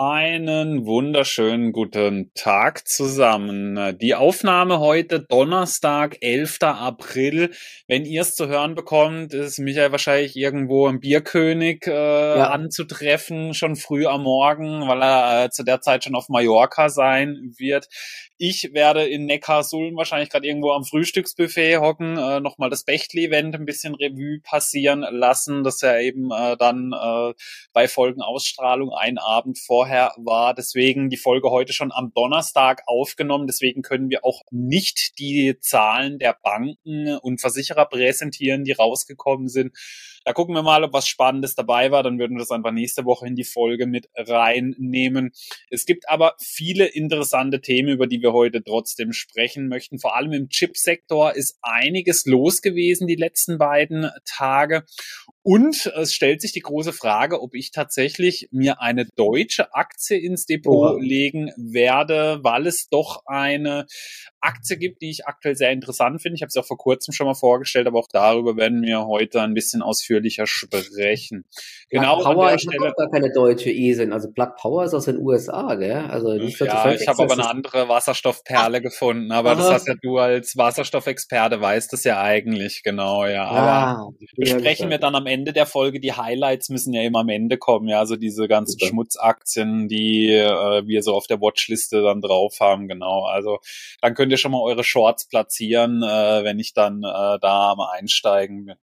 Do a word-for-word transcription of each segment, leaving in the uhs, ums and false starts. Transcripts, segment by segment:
Einen wunderschönen guten Tag zusammen. Die Aufnahme heute Donnerstag, elfter April. Wenn ihr es zu hören bekommt, ist Michael wahrscheinlich irgendwo im Bierkönig äh, Ja. anzutreffen, schon früh am Morgen, weil er äh, zu der Zeit schon auf Mallorca sein wird. Ich werde in Neckarsulm wahrscheinlich gerade irgendwo am Frühstücksbuffet hocken, äh, nochmal das Bechtle-Event ein bisschen Revue passieren lassen, das ja eben äh, dann äh, bei Folgenausstrahlung einen Abend vorher war. Deswegen die Folge heute schon am Donnerstag aufgenommen. Deswegen können wir auch nicht die Zahlen der Banken und Versicherer präsentieren, die rausgekommen sind. Da gucken wir mal, ob was Spannendes dabei war. Dann würden wir das einfach nächste Woche in die Folge mit reinnehmen. Es gibt aber viele interessante Themen, über die wir heute trotzdem sprechen möchten. Vor allem im Chipsektor ist einiges los gewesen die letzten beiden Tage. Und es stellt sich die große Frage, ob ich tatsächlich mir eine deutsche Aktie ins Depot Oha. legen werde, weil es doch eine Aktie gibt, die ich aktuell sehr interessant finde. Ich habe es auch vor kurzem schon mal vorgestellt, aber auch darüber werden wir heute ein bisschen ausführlicher sprechen. Genau Plug an Power der ist Stelle. auch gar keine deutsche Esel. Also Plug Power ist aus den U S A, gell? Also nicht wird Ja, ich habe aber eine andere Wasserstoffperle Ach. gefunden, aber das Aha. hast ja du als Wasserstoffexperte weißt das ja eigentlich, genau, ja. Aber Ah, besprechen wir dann am Ende der Folge. Die Highlights müssen ja immer am Ende kommen, ja, also diese ganzen Super. Schmutzaktien, die äh, wir so auf der Watchliste dann drauf haben, genau. Also dann könnt ihr schon mal eure Shorts platzieren, äh, wenn ich dann äh, da am Einsteigen bin.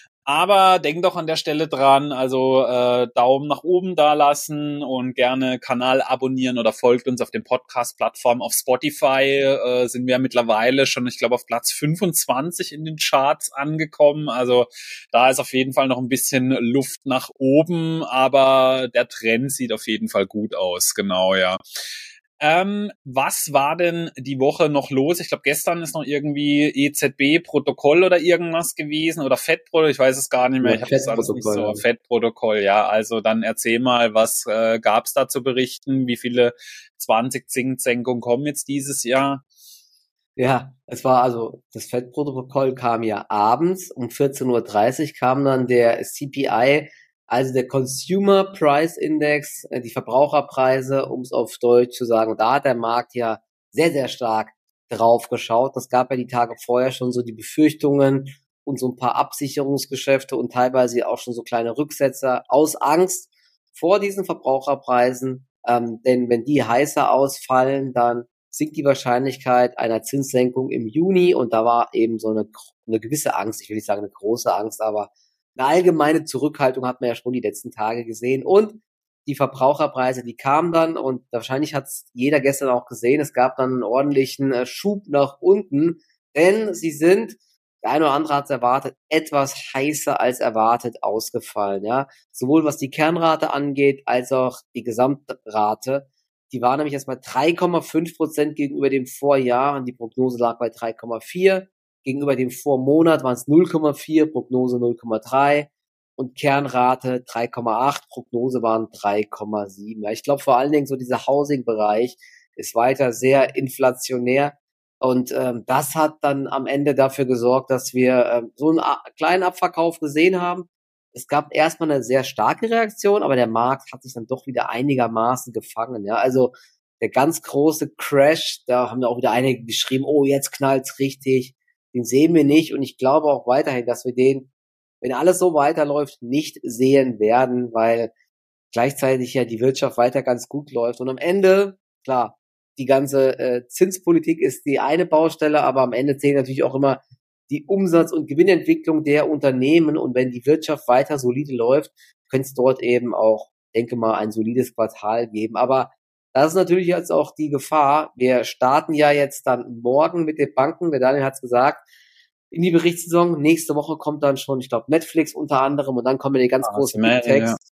Aber denkt doch an der Stelle dran, also äh, Daumen nach oben da lassen und gerne Kanal abonnieren oder folgt uns auf den Podcast-Plattformen. Auf Spotify äh, sind wir mittlerweile schon, ich glaube, auf Platz fünfundzwanzig in den Charts angekommen. Also da ist auf jeden Fall noch ein bisschen Luft nach oben, aber der Trend sieht auf jeden Fall gut aus, genau, ja. Ähm, was war denn die Woche noch los? Ich glaube, gestern ist noch irgendwie E Z B-Protokoll oder irgendwas gewesen oder Fettprotokoll, ich weiß es gar nicht mehr. Ja, Ich habe das alles nicht so. Fettprotokoll. Fettprotokoll, ja. Also dann erzähl mal, was äh, gab's da zu berichten? Wie viele zwanzig Zinssenkungen kommen jetzt dieses Jahr? Ja, es war also, das Fettprotokoll kam ja abends, um vierzehn Uhr dreißig kam dann der C P I, also der Consumer Price Index, äh, die Verbraucherpreise, um es auf Deutsch zu sagen. Und da hat der Markt ja sehr, sehr stark drauf geschaut. Das gab ja die Tage vorher schon so die Befürchtungen und so ein paar Absicherungsgeschäfte und teilweise auch schon so kleine Rücksetzer aus Angst vor diesen Verbraucherpreisen. Ähm, denn wenn die heißer ausfallen, dann sinkt die Wahrscheinlichkeit einer Zinssenkung im Juni und da war eben so eine, eine gewisse Angst, ich will nicht sagen eine große Angst, aber eine allgemeine Zurückhaltung hat man ja schon die letzten Tage gesehen und die Verbraucherpreise, die kamen dann und wahrscheinlich hat es jeder gestern auch gesehen, es gab dann einen ordentlichen äh, Schub nach unten, denn sie sind, der eine oder andere hat es erwartet, etwas heißer als erwartet ausgefallen, ja, sowohl was die Kernrate angeht, als auch die Gesamtrate. Die war nämlich erstmal drei Komma fünf Prozent gegenüber dem Vorjahr und die Prognose lag bei drei Komma vier. Gegenüber dem Vormonat waren es null Komma vier, Prognose null Komma drei und Kernrate drei Komma acht, Prognose waren drei Komma sieben. Ja, ich glaube vor allen Dingen so dieser Housing-Bereich ist weiter sehr inflationär und ähm, das hat dann am Ende dafür gesorgt, dass wir ähm, so einen a- kleinen Abverkauf gesehen haben. Es gab erstmal eine sehr starke Reaktion, aber der Markt hat sich dann doch wieder einigermaßen gefangen. Ja, also der ganz große Crash, da haben ja auch wieder einige geschrieben, oh, jetzt knallt's richtig. Den sehen wir nicht und ich glaube auch weiterhin, dass wir den, wenn alles so weiterläuft, nicht sehen werden, weil gleichzeitig ja die Wirtschaft weiter ganz gut läuft. Und am Ende, klar, die ganze äh, Zinspolitik ist die eine Baustelle, aber am Ende zählt natürlich auch immer die Umsatz- und Gewinnentwicklung der Unternehmen. Und wenn die Wirtschaft weiter solide läuft, könnte es dort eben auch, denke mal, ein solides Quartal geben. Aber das ist natürlich jetzt auch die Gefahr. Wir starten ja jetzt dann morgen mit den Banken. Der Daniel hat es gesagt, in die Berichtssaison. Nächste Woche kommt dann schon, ich glaube, Netflix unter anderem und dann kommen die ganz Ah, großen Smell, Big Techs. ja.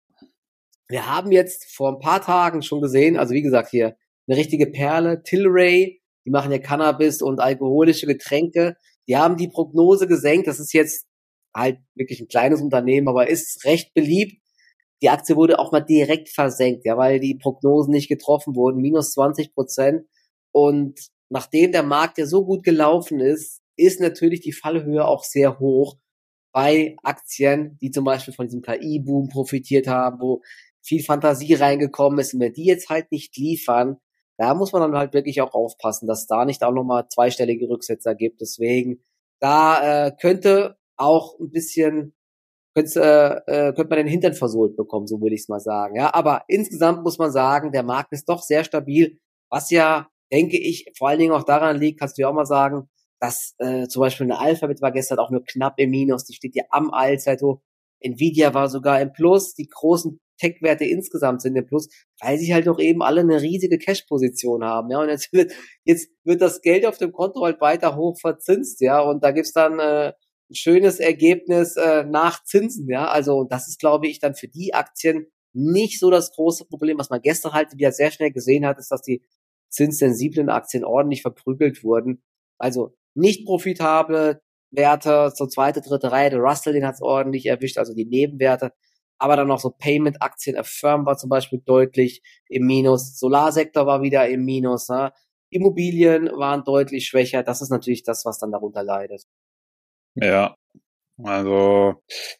Wir haben jetzt vor ein paar Tagen schon gesehen, also wie gesagt hier, eine richtige Perle, Tilray, die machen ja Cannabis und alkoholische Getränke. Die haben die Prognose gesenkt. Das ist jetzt halt wirklich ein kleines Unternehmen, aber ist recht beliebt. Die Aktie wurde auch mal direkt versenkt, ja, weil die Prognosen nicht getroffen wurden, minus zwanzig Prozent. Und nachdem der Markt ja so gut gelaufen ist, ist natürlich die Fallhöhe auch sehr hoch bei Aktien, die zum Beispiel von diesem K I-Boom profitiert haben, wo viel Fantasie reingekommen ist. Und wenn die jetzt halt nicht liefern, da muss man dann halt wirklich auch aufpassen, dass da nicht auch nochmal zweistellige Rücksetzer gibt. Deswegen, da äh, könnte auch ein bisschen, könnte, äh, könnte man den Hintern versohlt bekommen, so würde ich es mal sagen. Ja, aber insgesamt muss man sagen, der Markt ist doch sehr stabil, was ja, denke ich, vor allen Dingen auch daran liegt, kannst du ja auch mal sagen, dass äh, zum Beispiel eine Alphabet war gestern auch nur knapp im Minus, die steht ja am Allzeithoch. Nvidia war sogar im Plus, die großen Tech-Werte insgesamt sind im Plus, weil sie halt doch eben alle eine riesige Cash-Position haben, ja, und jetzt wird, jetzt wird das Geld auf dem Konto halt weiter hoch verzinst, ja, und da gibt's dann äh, ein schönes Ergebnis äh, nach Zinsen, ja, also das ist, glaube ich, dann für die Aktien nicht so das große Problem. Was man gestern halt wieder sehr schnell gesehen hat, ist, dass die zinssensiblen Aktien ordentlich verprügelt wurden, also nicht profitable Werte, so zweite, dritte Reihe, der Russell, den hat's ordentlich erwischt, also die Nebenwerte, aber dann noch so Payment-Aktien, Affirm war zum Beispiel deutlich im Minus, Solarsektor war wieder im Minus, ne? Immobilien waren deutlich schwächer, das ist natürlich das, was dann darunter leidet. Ja, also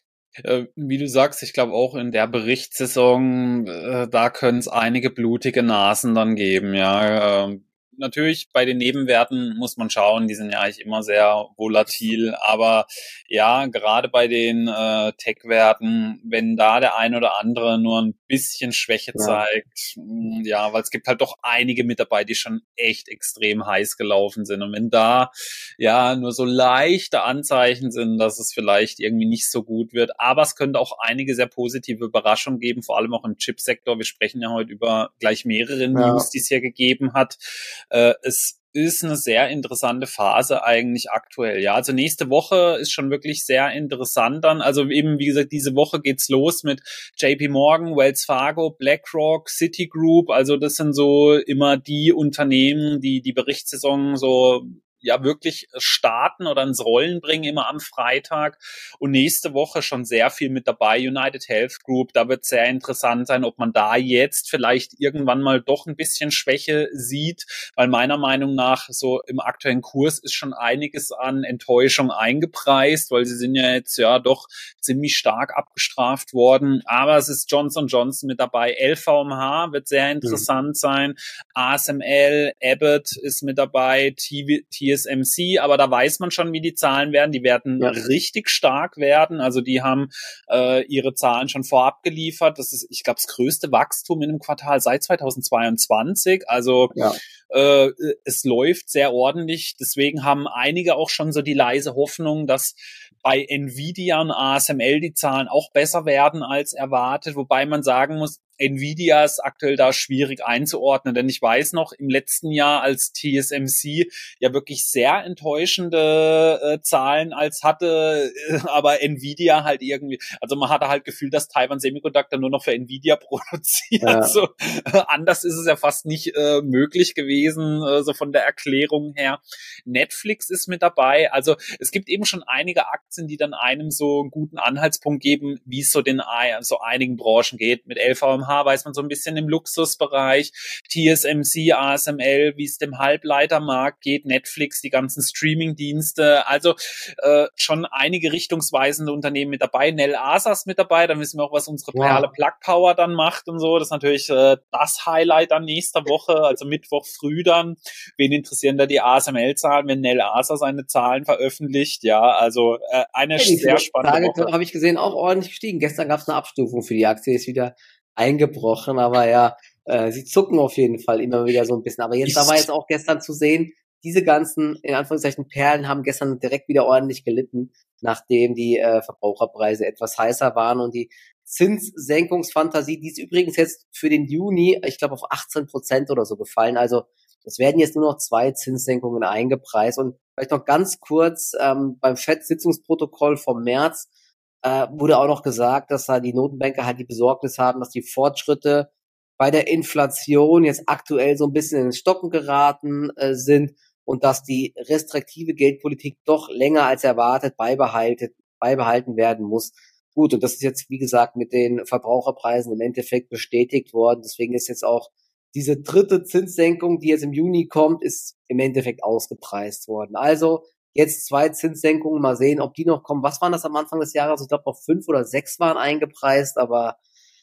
äh, wie du sagst, ich glaube auch in der Berichtssaison, äh, da können es einige blutige Nasen dann geben, ja. Äh, natürlich bei den Nebenwerten muss man schauen, die sind ja eigentlich immer sehr volatil, aber ja, gerade bei den äh, Tech-Werten, wenn da der ein oder andere nur ein bisschen Schwäche Ja. zeigt, mh, ja, weil es gibt halt doch einige mit dabei, die schon echt extrem heiß gelaufen sind, und wenn da ja nur so leichte Anzeichen sind, dass es vielleicht irgendwie nicht so gut wird, aber es könnte auch einige sehr positive Überraschungen geben, vor allem auch im Chipsektor. Wir sprechen ja heute über gleich mehrere News, Ja. die es hier gegeben hat. Äh, es ist eine sehr interessante Phase eigentlich aktuell. Ja, also nächste Woche ist schon wirklich sehr interessant dann. Also eben, wie gesagt, diese Woche geht's los mit J P Morgan, Wells Fargo, BlackRock, Citigroup. Also das sind so immer die Unternehmen, die die Berichtssaison so ja wirklich starten oder ins Rollen bringen, immer am Freitag. Und nächste Woche schon sehr viel mit dabei. United Health Group, da wird sehr interessant sein, ob man da jetzt vielleicht irgendwann mal doch ein bisschen Schwäche sieht, weil meiner Meinung nach so im aktuellen Kurs ist schon einiges an Enttäuschung eingepreist, weil sie sind ja jetzt ja doch ziemlich stark abgestraft worden. Aber es ist Johnson und Johnson mit dabei. L V M H wird sehr interessant mhm. sein. A S M L, Abbott ist mit dabei, T S M C, aber da weiß man schon, wie die Zahlen werden. Die werden ja. richtig stark werden. Also die haben äh, ihre Zahlen schon vorab geliefert. Das ist, ich glaube, das größte Wachstum in einem Quartal seit zweitausendzweiundzwanzig. Also ja. äh, es läuft sehr ordentlich. Deswegen haben einige auch schon so die leise Hoffnung, dass bei Nvidia und A S M L die Zahlen auch besser werden als erwartet. Wobei man sagen muss, Nvidia ist aktuell da schwierig einzuordnen, denn ich weiß noch, im letzten Jahr, als T S M C ja wirklich sehr enttäuschende äh, Zahlen als hatte, äh, aber Nvidia halt irgendwie, also man hatte halt gefühlt, dass Taiwan Semiconductor nur noch für Nvidia produziert. Ja. So, äh, anders ist es ja fast nicht äh, möglich gewesen, äh, so von der Erklärung her. Netflix ist mit dabei, also es gibt eben schon einige Aktien, die dann einem so einen guten Anhaltspunkt geben, wie es so den so einigen Branchen geht. Mit L V M H weiß man so ein bisschen im Luxusbereich, T S M C, A S M L, wie es dem Halbleitermarkt geht, Netflix, die ganzen Streaming-Dienste, also äh, schon einige richtungsweisende Unternehmen mit dabei. Nel Asas mit dabei, dann wissen wir auch, was unsere Perle wow. Plug Power dann macht und so. Das ist natürlich äh, das Highlight dann nächster Woche, also Mittwoch früh dann. Wen interessieren da die A S M L-Zahlen, wenn Nel Asa seine Zahlen veröffentlicht? Ja, also äh, eine ja, sehr spannende Tage, Woche. Habe ich gesehen, auch ordentlich gestiegen. Gestern gab es eine Abstufung für die Aktie, ist wieder eingebrochen, aber ja, äh, sie zucken auf jeden Fall immer wieder so ein bisschen. Aber jetzt, ich da war jetzt auch gestern zu sehen, diese ganzen, in Anführungszeichen, Perlen haben gestern direkt wieder ordentlich gelitten, nachdem die äh, Verbraucherpreise etwas heißer waren und die Zinssenkungsfantasie, die ist übrigens jetzt für den Juni, ich glaube, auf achtzehn Prozent oder so gefallen. Also es werden jetzt nur noch zwei Zinssenkungen eingepreist. Und vielleicht noch ganz kurz, ähm, beim Fed-Sitzungsprotokoll vom März äh, wurde auch noch gesagt, dass da die Notenbanker halt die Besorgnis haben, dass die Fortschritte bei der Inflation jetzt aktuell so ein bisschen ins Stocken geraten äh, sind und dass die restriktive Geldpolitik doch länger als erwartet beibehalten, beibehalten werden muss. Gut, und das ist jetzt, wie gesagt, mit den Verbraucherpreisen im Endeffekt bestätigt worden. Deswegen ist jetzt auch diese dritte Zinssenkung, die jetzt im Juni kommt, ist im Endeffekt ausgepreist worden. Also jetzt zwei Zinssenkungen, mal sehen, ob die noch kommen. Was waren das am Anfang des Jahres? Ich glaube, noch fünf oder sechs waren eingepreist, aber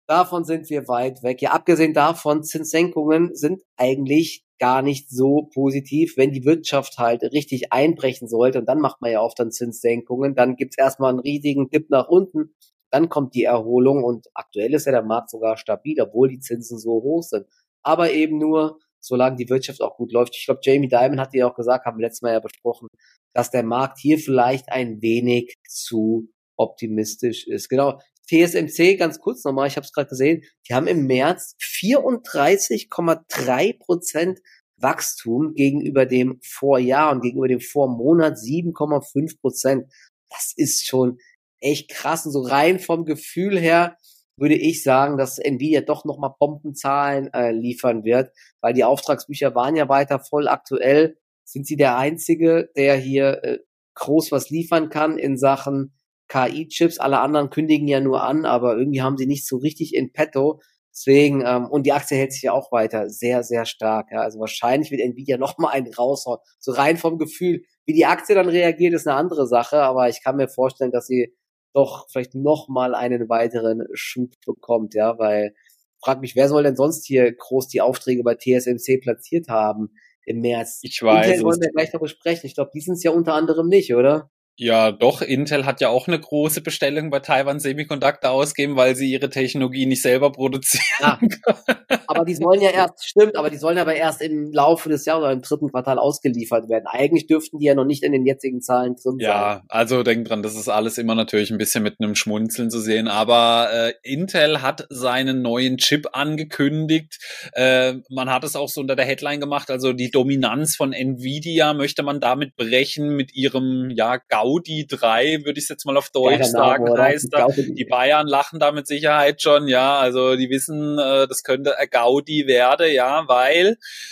davon sind wir weit weg. Ja, abgesehen davon, Zinssenkungen sind eigentlich gar nicht so positiv, wenn die Wirtschaft halt richtig einbrechen sollte. Und dann macht man ja oft dann Zinssenkungen. Dann gibt's erstmal einen riesigen Dip nach unten. Dann kommt die Erholung. Und aktuell ist ja der Markt sogar stabil, obwohl die Zinsen so hoch sind. Aber eben nur, solange die Wirtschaft auch gut läuft. Ich glaube, Jamie Dimon hat ja auch gesagt, haben wir letztes Mal ja besprochen, dass der Markt hier vielleicht ein wenig zu optimistisch ist. Genau. T S M C, ganz kurz nochmal, ich habe es gerade gesehen, die haben im März vierunddreißig Komma drei Prozent Wachstum gegenüber dem Vorjahr und gegenüber dem Vormonat sieben Komma fünf Prozent. Das ist schon echt krass. Und so rein vom Gefühl her würde ich sagen, dass Nvidia doch nochmal Bombenzahlen äh, liefern wird, weil die Auftragsbücher waren ja weiter voll. Aktuell sind sie der Einzige, der hier äh, groß was liefern kann in Sachen K I-Chips, alle anderen kündigen ja nur an, aber irgendwie haben sie nicht so richtig in petto. Deswegen, ähm, und die Aktie hält sich ja auch weiter sehr, sehr stark. Ja. Also wahrscheinlich wird Nvidia noch mal einen raushauen. So rein vom Gefühl. Wie die Aktie dann reagiert, ist eine andere Sache, aber ich kann mir vorstellen, dass sie doch vielleicht noch mal einen weiteren Schub bekommt, ja, weil frag mich, wer soll denn sonst hier groß die Aufträge bei T S M C platziert haben im März? Ich weiß Intel wollen wir gleich noch besprechen. Ich glaube, die sind es ja unter anderem nicht, oder? Ja, doch, Intel hat ja auch eine große Bestellung bei Taiwan Semiconductor ausgegeben, weil sie ihre Technologie nicht selber produzieren ja, können. Aber die sollen ja erst, stimmt, aber die sollen aber erst im Laufe des Jahres oder im dritten Quartal ausgeliefert werden. Eigentlich dürften die ja noch nicht in den jetzigen Zahlen drin sein. Ja, also denk dran, das ist alles immer natürlich ein bisschen mit einem Schmunzeln zu sehen, aber äh, Intel hat seinen neuen Chip angekündigt. Äh, man hat es auch so unter der Headline gemacht, also die Dominanz von Nvidia möchte man damit brechen mit ihrem, ja, Gaudi drei, würde ich es jetzt mal auf Deutsch ja, sagen, Name, heißt da. Die Bayern lachen da mit Sicherheit schon, ja, also die wissen, äh, das könnte ein Gaudi werden, ja, weil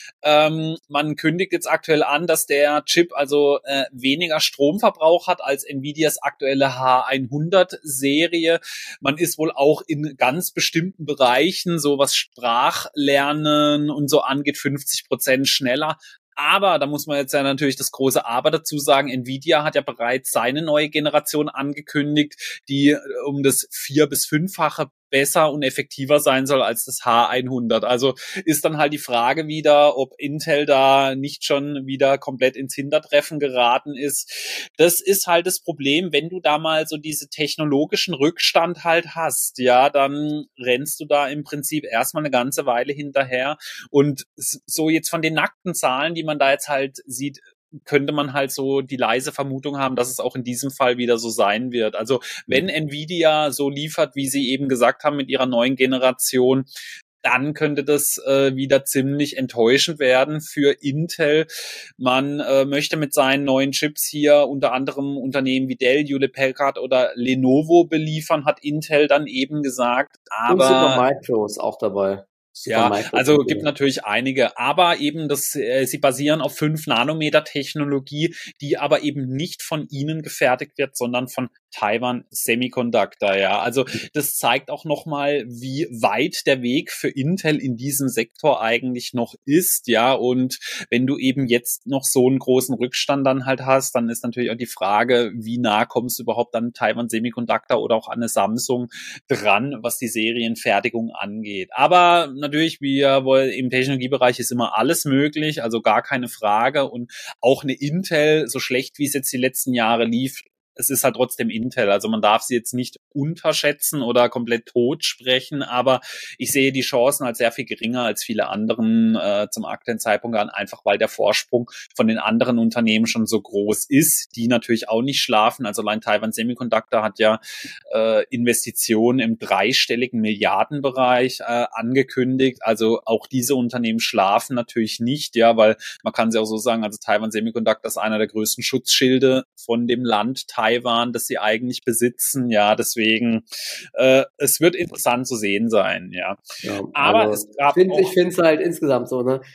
ähm, man kündigt jetzt aktuell an, dass der Chip also äh, weniger Stromverbrauch hat als Nvidias aktuelle H hundert Serie. Man ist wohl auch in ganz bestimmten Bereichen, so was Sprachlernen und so angeht, fünfzig Prozent schneller. Aber da muss man jetzt ja natürlich das große Aber dazu sagen, Nvidia hat ja bereits seine neue Generation angekündigt, die um das vier- bis fünffache besser und effektiver sein soll als das H hundert. Also ist dann halt die Frage wieder, ob Intel da nicht schon wieder komplett ins Hintertreffen geraten ist. Das ist halt das Problem, wenn du da mal so diese technologischen Rückstand halt hast, ja, dann rennst du da im Prinzip erstmal eine ganze Weile hinterher. Und so jetzt von den nackten Zahlen, die man da jetzt halt sieht, könnte man halt so die leise Vermutung haben, dass es auch in diesem Fall wieder so sein wird. Also wenn Nvidia so liefert, wie sie eben gesagt haben mit ihrer neuen Generation, dann könnte das äh, wieder ziemlich enttäuschend werden für Intel. Man äh, möchte mit seinen neuen Chips hier unter anderem Unternehmen wie Dell, Hewlett Packard oder Lenovo beliefern, hat Intel dann eben gesagt. Aber und Supermicro ist auch dabei. Ja, also gibt natürlich einige, aber eben das, äh, sie basieren auf fünf Nanometer Technologie, die aber eben nicht von ihnen gefertigt wird, sondern von Taiwan Semiconductor, ja. Also das zeigt auch nochmal, wie weit der Weg für Intel in diesem Sektor eigentlich noch ist, ja. Und wenn du eben jetzt noch so einen großen Rückstand dann halt hast, dann ist natürlich auch die Frage, wie nah kommst du überhaupt an Taiwan Semiconductor oder auch an eine Samsung dran, was die Serienfertigung angeht. Aber natürlich, wie ja wohl im Technologiebereich ist immer alles möglich, also gar keine Frage. Und auch eine Intel, so schlecht wie es jetzt die letzten Jahre lief, es ist halt trotzdem Intel, also man darf sie jetzt nicht unterschätzen oder komplett tot sprechen, aber ich sehe die Chancen als sehr viel geringer als viele anderen äh, zum aktuellen Zeitpunkt an, einfach weil der Vorsprung von den anderen Unternehmen schon so groß ist, die natürlich auch nicht schlafen. Also allein Taiwan Semiconductor hat ja äh, Investitionen im dreistelligen Milliardenbereich äh, angekündigt, also auch diese Unternehmen schlafen natürlich nicht, ja, weil man kann sie auch so sagen, also Taiwan Semiconductor ist einer der größten Schutzschilde von dem Land Taiwan, das sie eigentlich besitzen, ja, deswegen äh, es wird interessant zu sehen sein, ja. ja aber also es gab find, auch, ich finde es halt insgesamt so, ne?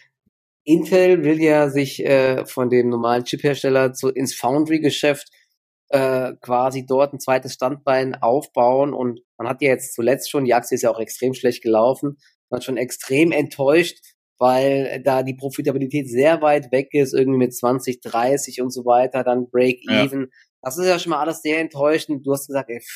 Intel will ja sich äh, von dem normalen Chiphersteller zu, ins Foundry-Geschäft äh, quasi dort ein zweites Standbein aufbauen und man hat ja jetzt zuletzt schon, die Aktie ist ja auch extrem schlecht gelaufen, man hat schon extrem enttäuscht, weil da die Profitabilität sehr weit weg ist, irgendwie mit zwanzig, dreißig und so weiter, dann Break-Even. Ja. Das ist ja schon mal alles sehr enttäuschend. Du hast gesagt, ey,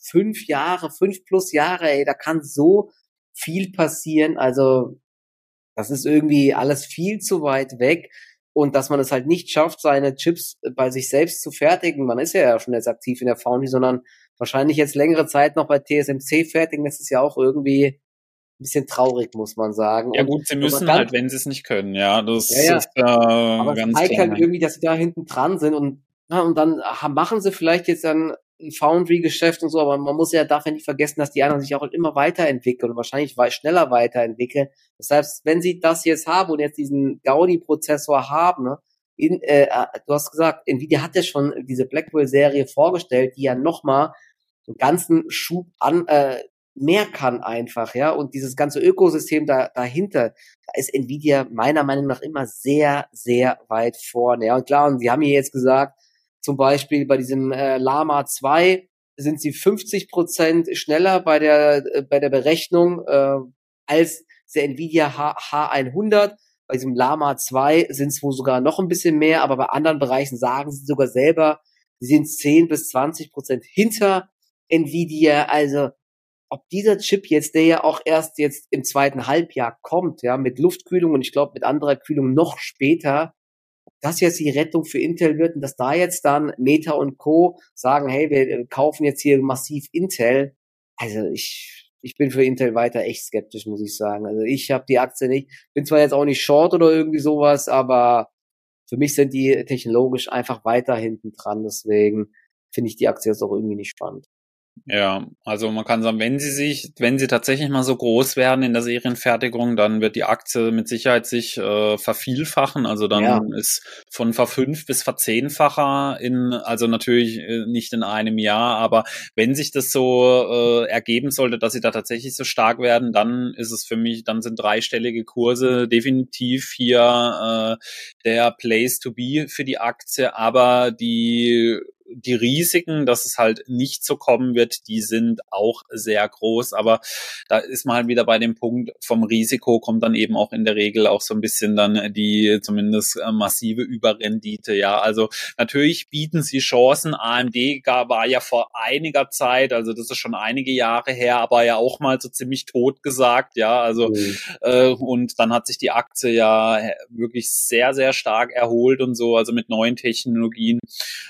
fünf Jahre, fünf plus Jahre, ey, da kann so viel passieren. Also das ist irgendwie alles viel zu weit weg. Und dass man es halt nicht schafft, seine Chips bei sich selbst zu fertigen. Man ist ja schon jetzt aktiv in der Foundry, sondern wahrscheinlich jetzt längere Zeit noch bei T S M C fertigen. Das ist ja auch irgendwie ein bisschen traurig, muss man sagen. Ja Und gut, sie müssen halt, wenn sie es nicht können, ja, das ja, ja. ist äh, Aber es ganz zeigt klar. halt irgendwie, dass sie da hinten dran sind und, ja, und dann ha- machen sie vielleicht jetzt dann ein Foundry-Geschäft und so, aber man muss ja, darf ja nicht vergessen, dass die anderen sich auch immer weiterentwickeln und wahrscheinlich wei- schneller weiterentwickeln. Das heißt, wenn sie das jetzt haben und jetzt diesen Gaudi-Prozessor haben, ne, in, äh, du hast gesagt, Nvidia hat ja schon diese Blackwell-Serie vorgestellt, die ja nochmal einen ganzen Schub an, äh, mehr kann einfach, ja, und dieses ganze Ökosystem da, dahinter, da ist Nvidia meiner Meinung nach immer sehr, sehr weit vorne, ja, und klar, und sie haben hier jetzt gesagt, zum Beispiel bei diesem äh, Llama zwei sind sie fünfzig Prozent schneller bei der, äh, bei der Berechnung, äh, als der Nvidia H hundert. Bei diesem Llama zwei sind es wohl sogar noch ein bisschen mehr, aber bei anderen Bereichen sagen sie sogar selber, sie sind zehn bis zwanzig Prozent hinter Nvidia. Also ob dieser Chip jetzt, der ja auch erst jetzt im zweiten Halbjahr kommt, ja, mit Luftkühlung und ich glaube mit anderer Kühlung noch später, ob das jetzt die Rettung für Intel wird und dass da jetzt dann Meta und Co. sagen, hey, wir kaufen jetzt hier massiv Intel. Also ich, ich bin für Intel weiter echt skeptisch, muss ich sagen. Also ich habe die Aktie nicht, bin zwar jetzt auch nicht short oder irgendwie sowas, aber für mich sind die technologisch einfach weiter hinten dran. Deswegen finde ich die Aktie jetzt auch irgendwie nicht spannend. Ja, also man kann sagen, wenn sie sich, wenn sie tatsächlich mal so groß werden in der Serienfertigung, dann wird die Aktie mit Sicherheit sich äh, vervielfachen. Also dann Ja. ist von verfünf bis verzehnfacher in, also natürlich äh, nicht in einem Jahr, aber wenn sich das so äh, ergeben sollte, dass sie da tatsächlich so stark werden, dann ist es für mich, dann sind dreistellige Kurse definitiv hier äh, der Place to be für die Aktie, aber die die Risiken, dass es halt nicht so kommen wird, die sind auch sehr groß. Aber da ist man halt wieder bei dem Punkt, vom Risiko kommt dann eben auch in der Regel auch so ein bisschen dann die zumindest äh, massive Überrendite. Ja, also natürlich bieten sie Chancen. A M D war ja vor einiger Zeit, also das ist schon einige Jahre her, aber ja auch mal so ziemlich tot gesagt. Ja, also Mhm. äh, und dann hat sich die Aktie ja wirklich sehr, sehr stark erholt und so, also mit neuen Technologien.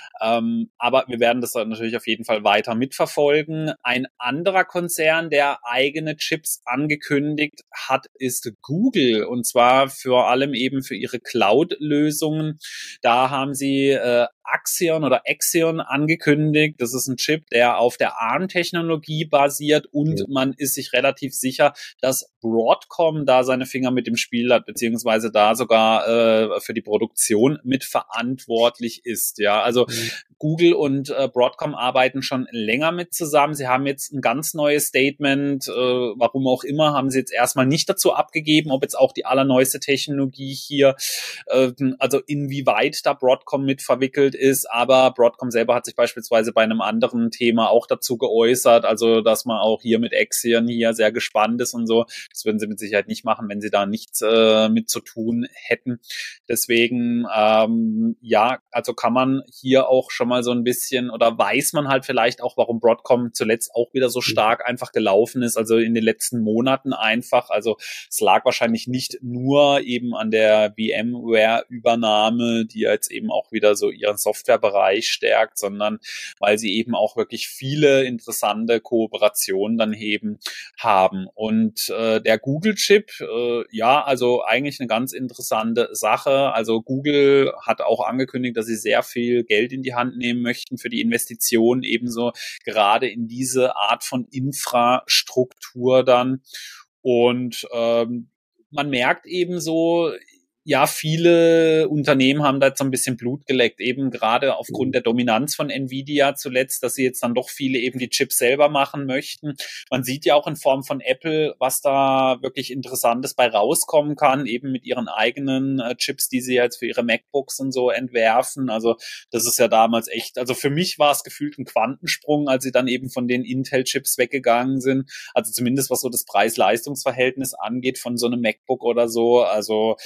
Ähm, aber wir werden das dann natürlich auf jeden Fall weiter mitverfolgen. Ein anderer Konzern, der eigene Chips angekündigt hat, ist Google, und zwar vor allem eben für ihre Cloud-Lösungen. Da haben sie äh, Axion oder Axion angekündigt. Das ist ein Chip, der auf der ARM-Technologie basiert, und Mhm. man ist sich relativ sicher, dass Broadcom da seine Finger mit im Spiel hat, beziehungsweise da sogar äh, für die Produktion mitverantwortlich ist. Ja, also Mhm. Google und äh, Broadcom arbeiten schon länger mit zusammen. Sie haben jetzt ein ganz neues Statement, äh, warum auch immer, haben sie jetzt erstmal nicht dazu abgegeben, ob jetzt auch die allerneueste Technologie hier, äh, also inwieweit da Broadcom mit verwickelt ist, aber Broadcom selber hat sich beispielsweise bei einem anderen Thema auch dazu geäußert, also dass man auch hier mit Axion hier sehr gespannt ist und so. Das würden sie mit Sicherheit nicht machen, wenn sie da nichts äh, mit zu tun hätten. Deswegen, ähm, ja, also kann man hier auch schon mal so ein bisschen, oder weiß man halt vielleicht auch, warum Broadcom zuletzt auch wieder so stark einfach gelaufen ist, also in den letzten Monaten einfach. Also es lag wahrscheinlich nicht nur eben an der VMware-Übernahme, die jetzt eben auch wieder so ihren Softwarebereich stärkt, sondern weil sie eben auch wirklich viele interessante Kooperationen dann eben haben. Und äh, der Google-Chip, äh, ja, also eigentlich eine ganz interessante Sache. Also Google hat auch angekündigt, dass sie sehr viel Geld in die Hand nehmen möchten für die Investition, ebenso gerade in diese Art von Infrastruktur dann. Und ähm, man merkt eben so, ja, viele Unternehmen haben da jetzt so ein bisschen Blut geleckt, eben gerade aufgrund der Dominanz von Nvidia zuletzt, dass sie jetzt dann doch viele eben die Chips selber machen möchten. Man sieht ja auch in Form von Apple, was da wirklich Interessantes bei rauskommen kann, eben mit ihren eigenen äh, Chips, die sie jetzt für ihre MacBooks und so entwerfen. Also das ist ja damals echt, also für mich war es gefühlt ein Quantensprung, als sie dann eben von den Intel-Chips weggegangen sind. Also zumindest was so das Preis-Leistungs-Verhältnis angeht von so einem MacBook oder so. Also war für mich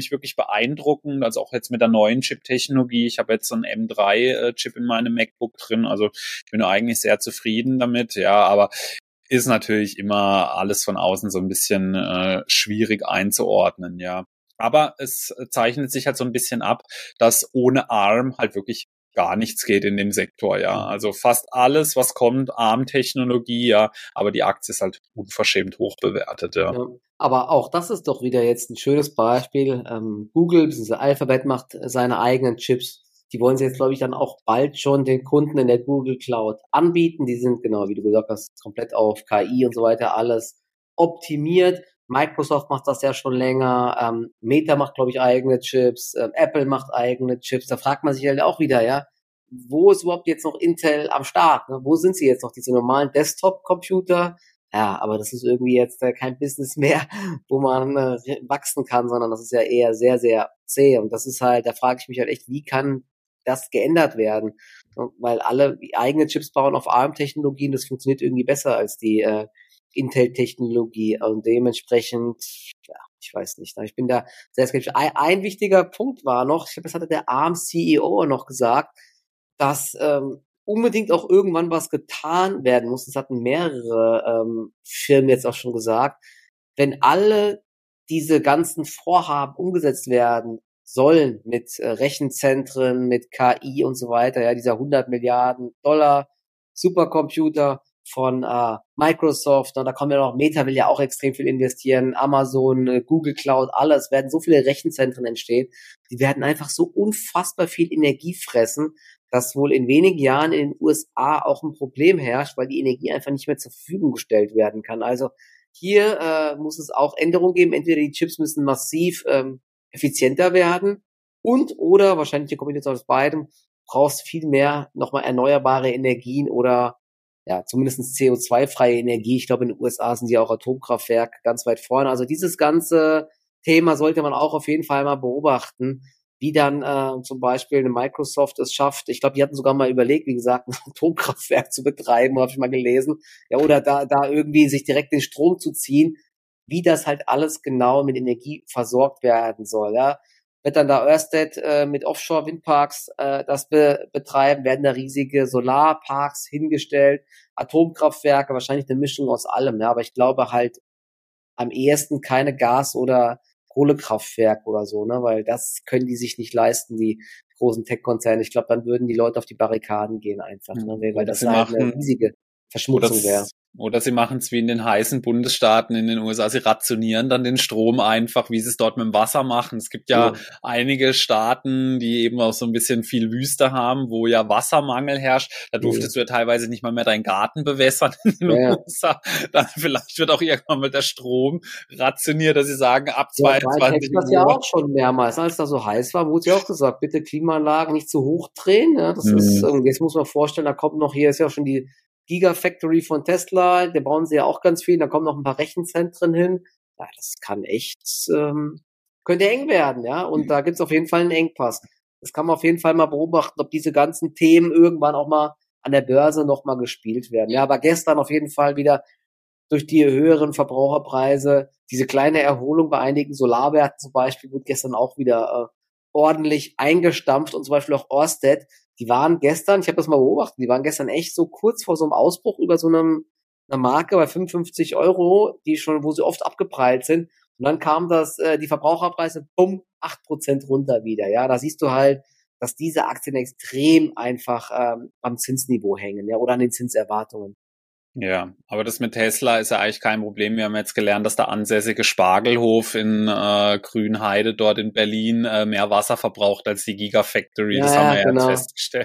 mich wirklich beeindruckend, also auch jetzt mit der neuen Chip-Technologie. Ich habe jetzt so einen M drei Chip in meinem MacBook drin, also ich bin eigentlich sehr zufrieden damit, ja, aber ist natürlich immer alles von außen so ein bisschen äh, schwierig einzuordnen, ja. Aber es zeichnet sich halt so ein bisschen ab, dass ohne ARM halt wirklich gar nichts geht in dem Sektor, ja. Also fast alles, was kommt, ARM-Technologie, ja, aber die Aktie ist halt unverschämt hoch bewertet, ja. Ja, aber auch das ist doch wieder jetzt ein schönes Beispiel. Ähm, Google bzw. Alphabet macht seine eigenen Chips. Die wollen sie jetzt, glaube ich, dann auch bald schon den Kunden in der Google Cloud anbieten. Die sind, genau, wie du gesagt hast, komplett auf K I und so weiter alles optimiert. Microsoft macht das ja schon länger. Ähm, Meta macht, glaube ich, eigene Chips. Ähm, Apple macht eigene Chips. Da fragt man sich halt auch wieder, ja, wo ist überhaupt jetzt noch Intel am Start? Ne? Wo sind sie jetzt noch? Diese normalen Desktop-Computer? Ja, aber das ist irgendwie jetzt äh, kein Business mehr, wo man äh, wachsen kann, sondern das ist ja eher sehr, sehr zäh. Und das ist halt, da frage ich mich halt echt, wie kann das geändert werden? Und weil alle eigene Chips bauen auf ARM-Technologien, das funktioniert irgendwie besser als die äh, Intel-Technologie. Und dementsprechend, ja, ich weiß nicht. Ich bin da sehr skeptisch. Ein, ein wichtiger Punkt war noch, ich glaube, das hatte der ARM-C E O noch gesagt, dass ähm, unbedingt auch irgendwann was getan werden muss. Das hatten mehrere ähm, Firmen jetzt auch schon gesagt. Wenn alle diese ganzen Vorhaben umgesetzt werden sollen mit äh, Rechenzentren, mit K I und so weiter, ja, dieser hundert Milliarden Dollar Supercomputer von äh, Microsoft, und da kommen ja noch, Meta will ja auch extrem viel investieren, Amazon, äh, Google Cloud, alles, werden so viele Rechenzentren entstehen, die werden einfach so unfassbar viel Energie fressen, dass wohl in wenigen Jahren in den U S A auch ein Problem herrscht, weil die Energie einfach nicht mehr zur Verfügung gestellt werden kann. Also hier äh, muss es auch Änderungen geben. Entweder die Chips müssen massiv ähm, effizienter werden und oder wahrscheinlich die Kombination aus beidem, brauchst viel mehr nochmal erneuerbare Energien oder ja zumindest C O zwei freie Energie. Ich glaube, in den U S A sind ja auch Atomkraftwerke ganz weit vorne. Also dieses ganze Thema sollte man auch auf jeden Fall mal beobachten, wie dann äh, zum Beispiel eine Microsoft es schafft. Ich glaube, die hatten sogar mal überlegt, wie gesagt, ein Atomkraftwerk zu betreiben, habe ich mal gelesen. Ja, oder da da irgendwie sich direkt den Strom zu ziehen, wie das halt alles genau mit Energie versorgt werden soll. Ja, wird dann da Ørsted äh, mit Offshore-Windparks äh, das be betreiben, werden da riesige Solarparks hingestellt, Atomkraftwerke, wahrscheinlich eine Mischung aus allem. Ja, aber ich glaube halt am ehesten keine Gas- oder Kohlekraftwerk oder so, ne, weil das können die sich nicht leisten, die großen Tech-Konzerne. Ich glaube, dann würden die Leute auf die Barrikaden gehen einfach, ne, weil Oder das sie halt eine machen, riesige oder, Verschmutzung wäre. oder sie machen es wie in den heißen Bundesstaaten in den U S A, sie rationieren dann den Strom einfach, wie sie es dort mit dem Wasser machen. Es gibt ja, ja einige Staaten, die eben auch so ein bisschen viel Wüste haben, wo ja Wassermangel herrscht. Da durftest ja. du ja teilweise nicht mal mehr deinen Garten bewässern in den ja. U S A. Dann vielleicht wird auch irgendwann mal der Strom rationiert, dass sie sagen, ab zweiundzwanzig Uhr. Das ja auch schon mehrmals, als da so heiß war, wurde ja auch gesagt, bitte Klimaanlagen nicht zu hoch drehen. Ja, das mhm. ist, jetzt muss man vorstellen, da kommt noch, hier ist ja schon die Gigafactory von Tesla, da bauen sie ja auch ganz viel, da kommen noch ein paar Rechenzentren hin. Ja, das kann echt, ähm, könnte eng werden, ja, und da gibt's auf jeden Fall einen Engpass. Das kann man auf jeden Fall mal beobachten, ob diese ganzen Themen irgendwann auch mal an der Börse noch mal gespielt werden. Ja, aber gestern auf jeden Fall wieder durch die höheren Verbraucherpreise, diese kleine Erholung bei einigen Solarwerten zum Beispiel, wurde gestern auch wieder äh, ordentlich eingestampft, und zum Beispiel auch Ørsted, die waren gestern, ich habe das mal beobachtet, die waren gestern echt so kurz vor so einem Ausbruch über so einem, einer Marke bei fünfundfünfzig Euro, die schon, wo sie oft abgeprallt sind. Und dann kam das, äh, die Verbraucherpreise, bumm, acht Prozent runter wieder. Ja, da siehst du halt, dass diese Aktien extrem einfach ähm, am Zinsniveau hängen, ja, oder an den Zinserwartungen. Ja, aber das mit Tesla ist ja eigentlich kein Problem. Wir haben jetzt gelernt, dass der ansässige Spargelhof in äh, Grünheide dort in Berlin äh, mehr Wasser verbraucht als die Gigafactory. Ja, das haben wir ja genau. jetzt festgestellt.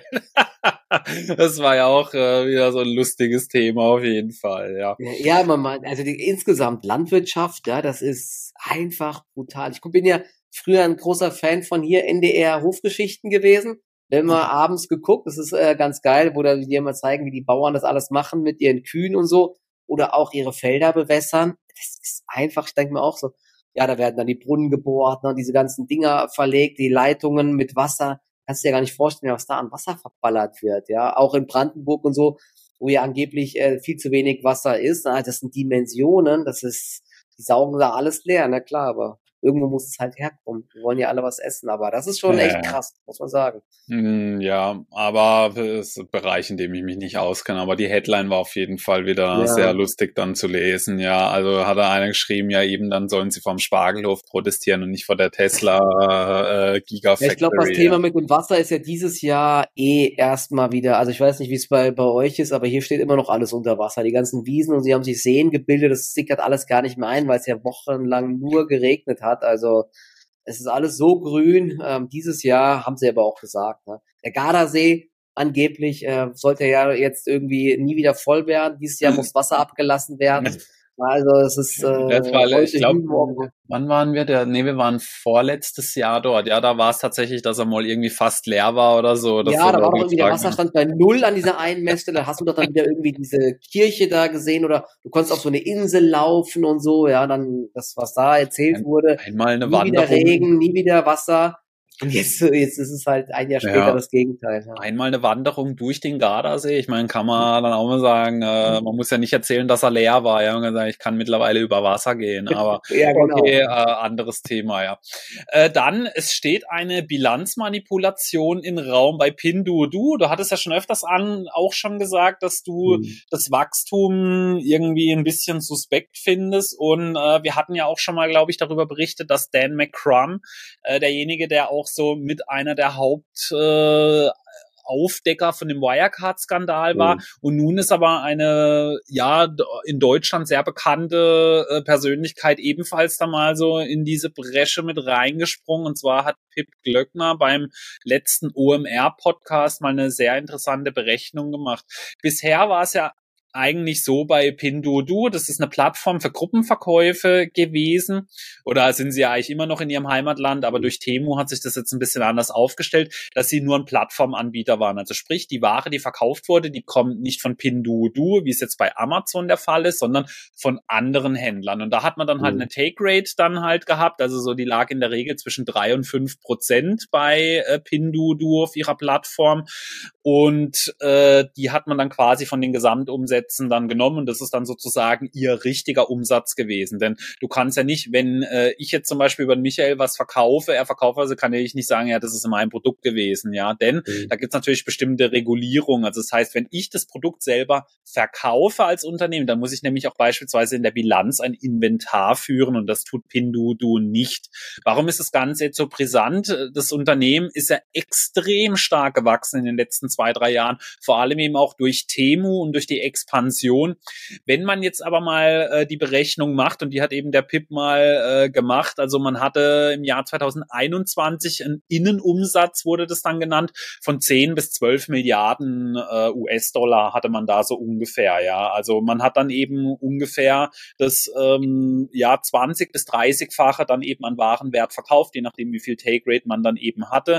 Das war ja auch äh, wieder so ein lustiges Thema auf jeden Fall, ja. Ja, man meint, also die insgesamt Landwirtschaft, ja, das ist einfach brutal. Ich bin ja früher ein großer Fan von hier N D R Hofgeschichten gewesen. Wenn man abends geguckt, das ist äh, ganz geil, wo da die immer zeigen, wie die Bauern das alles machen mit ihren Kühen und so, oder auch ihre Felder bewässern. Das ist einfach, ich denke mir auch so, ja, da werden dann die Brunnen gebohrt, ne, diese ganzen Dinger verlegt, die Leitungen mit Wasser. Kannst du dir gar nicht vorstellen, was da an Wasser verballert wird, ja. Auch in Brandenburg und so, wo ja angeblich äh, viel zu wenig Wasser ist. Na, das sind Dimensionen, das ist, die saugen da alles leer, na klar, aber irgendwo muss es halt herkommen. Wir wollen ja alle was essen, aber das ist schon echt Ja. krass, muss man sagen. Mm, Ja, aber das ist ein Bereich, in dem ich mich nicht auskenne. Aber die Headline war auf jeden Fall wieder Ja. sehr lustig dann zu lesen. Ja, also hat da einer geschrieben, ja eben dann sollen sie vom Spargelhof protestieren und nicht vor der Tesla äh, Gigafactory. Ja, ich glaube, das ja. Thema mit dem Wasser ist ja dieses Jahr eh erstmal wieder, also ich weiß nicht, wie es bei, bei euch ist, aber hier steht immer noch alles unter Wasser. Die ganzen Wiesen und sie haben sich Seen gebildet, das sickert alles gar nicht mehr ein, weil es ja wochenlang nur geregnet hat. Also es ist alles so grün. Ähm, dieses Jahr haben sie aber auch gesagt, ne? Der Gardasee angeblich äh, sollte ja jetzt irgendwie nie wieder voll werden. Dieses Jahr muss Wasser abgelassen werden. Also es ist äh, Das war, heute ich glaube, hin, morgen. wann waren wir? Der, nee, wir waren vorletztes Jahr dort. Ja, da war es tatsächlich, dass er mal irgendwie fast leer war oder so. Dass Ja, so da war doch Leute irgendwie der gefragt haben. Wasserstand bei null an dieser einen Messstelle. Da hast du doch dann wieder irgendwie diese Kirche da gesehen oder du konntest auf so eine Insel laufen und so. Ja, dann das, was da erzählt Ein, wurde. einmal eine Nie Wanderung. wieder Regen, nie wieder Wasser. Und jetzt, jetzt ist es halt ein Jahr später Ja. das Gegenteil. Ja. Einmal eine Wanderung durch den Gardasee. Ich meine, kann man dann auch mal sagen, äh, man muss ja nicht erzählen, dass er leer war. Ja, man kann sagen, ich kann mittlerweile über Wasser gehen. Aber Ja, genau. okay, äh, anderes Thema, ja. Äh, dann, es steht eine Bilanzmanipulation im Raum bei Pinduoduo. Du hattest ja schon öfters an, auch schon gesagt, dass du Mhm. das Wachstum irgendwie ein bisschen suspekt findest. Und äh, wir hatten ja auch schon mal, glaube ich, darüber berichtet, dass Dan McCrum, äh, derjenige, der auch so mit einer der Haupt äh, Aufdecker von dem Wirecard-Skandal war. Mhm. Und nun ist aber eine, ja, in Deutschland sehr bekannte äh, Persönlichkeit ebenfalls da mal so in diese Bresche mit reingesprungen. Und zwar hat Pip Glöckner beim letzten O M R-Podcast mal eine sehr interessante Berechnung gemacht. Bisher war es ja eigentlich so bei Pinduoduo, das ist eine Plattform für Gruppenverkäufe gewesen, oder sind sie ja eigentlich immer noch in ihrem Heimatland, aber durch Temu hat sich das jetzt ein bisschen anders aufgestellt, dass sie nur ein Plattformanbieter waren. Also sprich, die Ware, die verkauft wurde, die kommt nicht von Pinduoduo, wie es jetzt bei Amazon der Fall ist, sondern von anderen Händlern. Und da hat man dann halt Mhm. eine Take-Rate dann halt gehabt, also so die lag in der Regel zwischen drei und fünf Prozent bei äh, Pinduoduo auf ihrer Plattform. Und äh, die hat man dann quasi von den Gesamtumsätzen dann genommen und das ist dann sozusagen ihr richtiger Umsatz gewesen. Denn du kannst ja nicht, wenn äh, ich jetzt zum Beispiel über den Michael was verkaufe, er verkauft, also kann ich nicht sagen, ja, das ist mein Produkt gewesen, ja, denn Mhm. da gibt es natürlich bestimmte Regulierungen. Also das heißt, wenn ich das Produkt selber verkaufe als Unternehmen, dann muss ich nämlich auch beispielsweise in der Bilanz ein Inventar führen und das tut Pinduoduo nicht. Warum ist das Ganze jetzt so brisant? Das Unternehmen ist ja extrem stark gewachsen in den letzten zwei, drei Jahren, vor allem eben auch durch Temu und durch die Expansion. Wenn man jetzt aber mal äh, die Berechnung macht, und die hat eben der Pip mal äh, gemacht, also man hatte im Jahr zwanzig einundzwanzig einen Innenumsatz, wurde das dann genannt, von zehn bis zwölf Milliarden äh, U S-Dollar hatte man da so ungefähr, ja. Also man hat dann eben ungefähr das ähm, ja zwanzig bis dreißig-fache dann eben an Warenwert verkauft, je nachdem wie viel Take-Rate man dann eben hatte.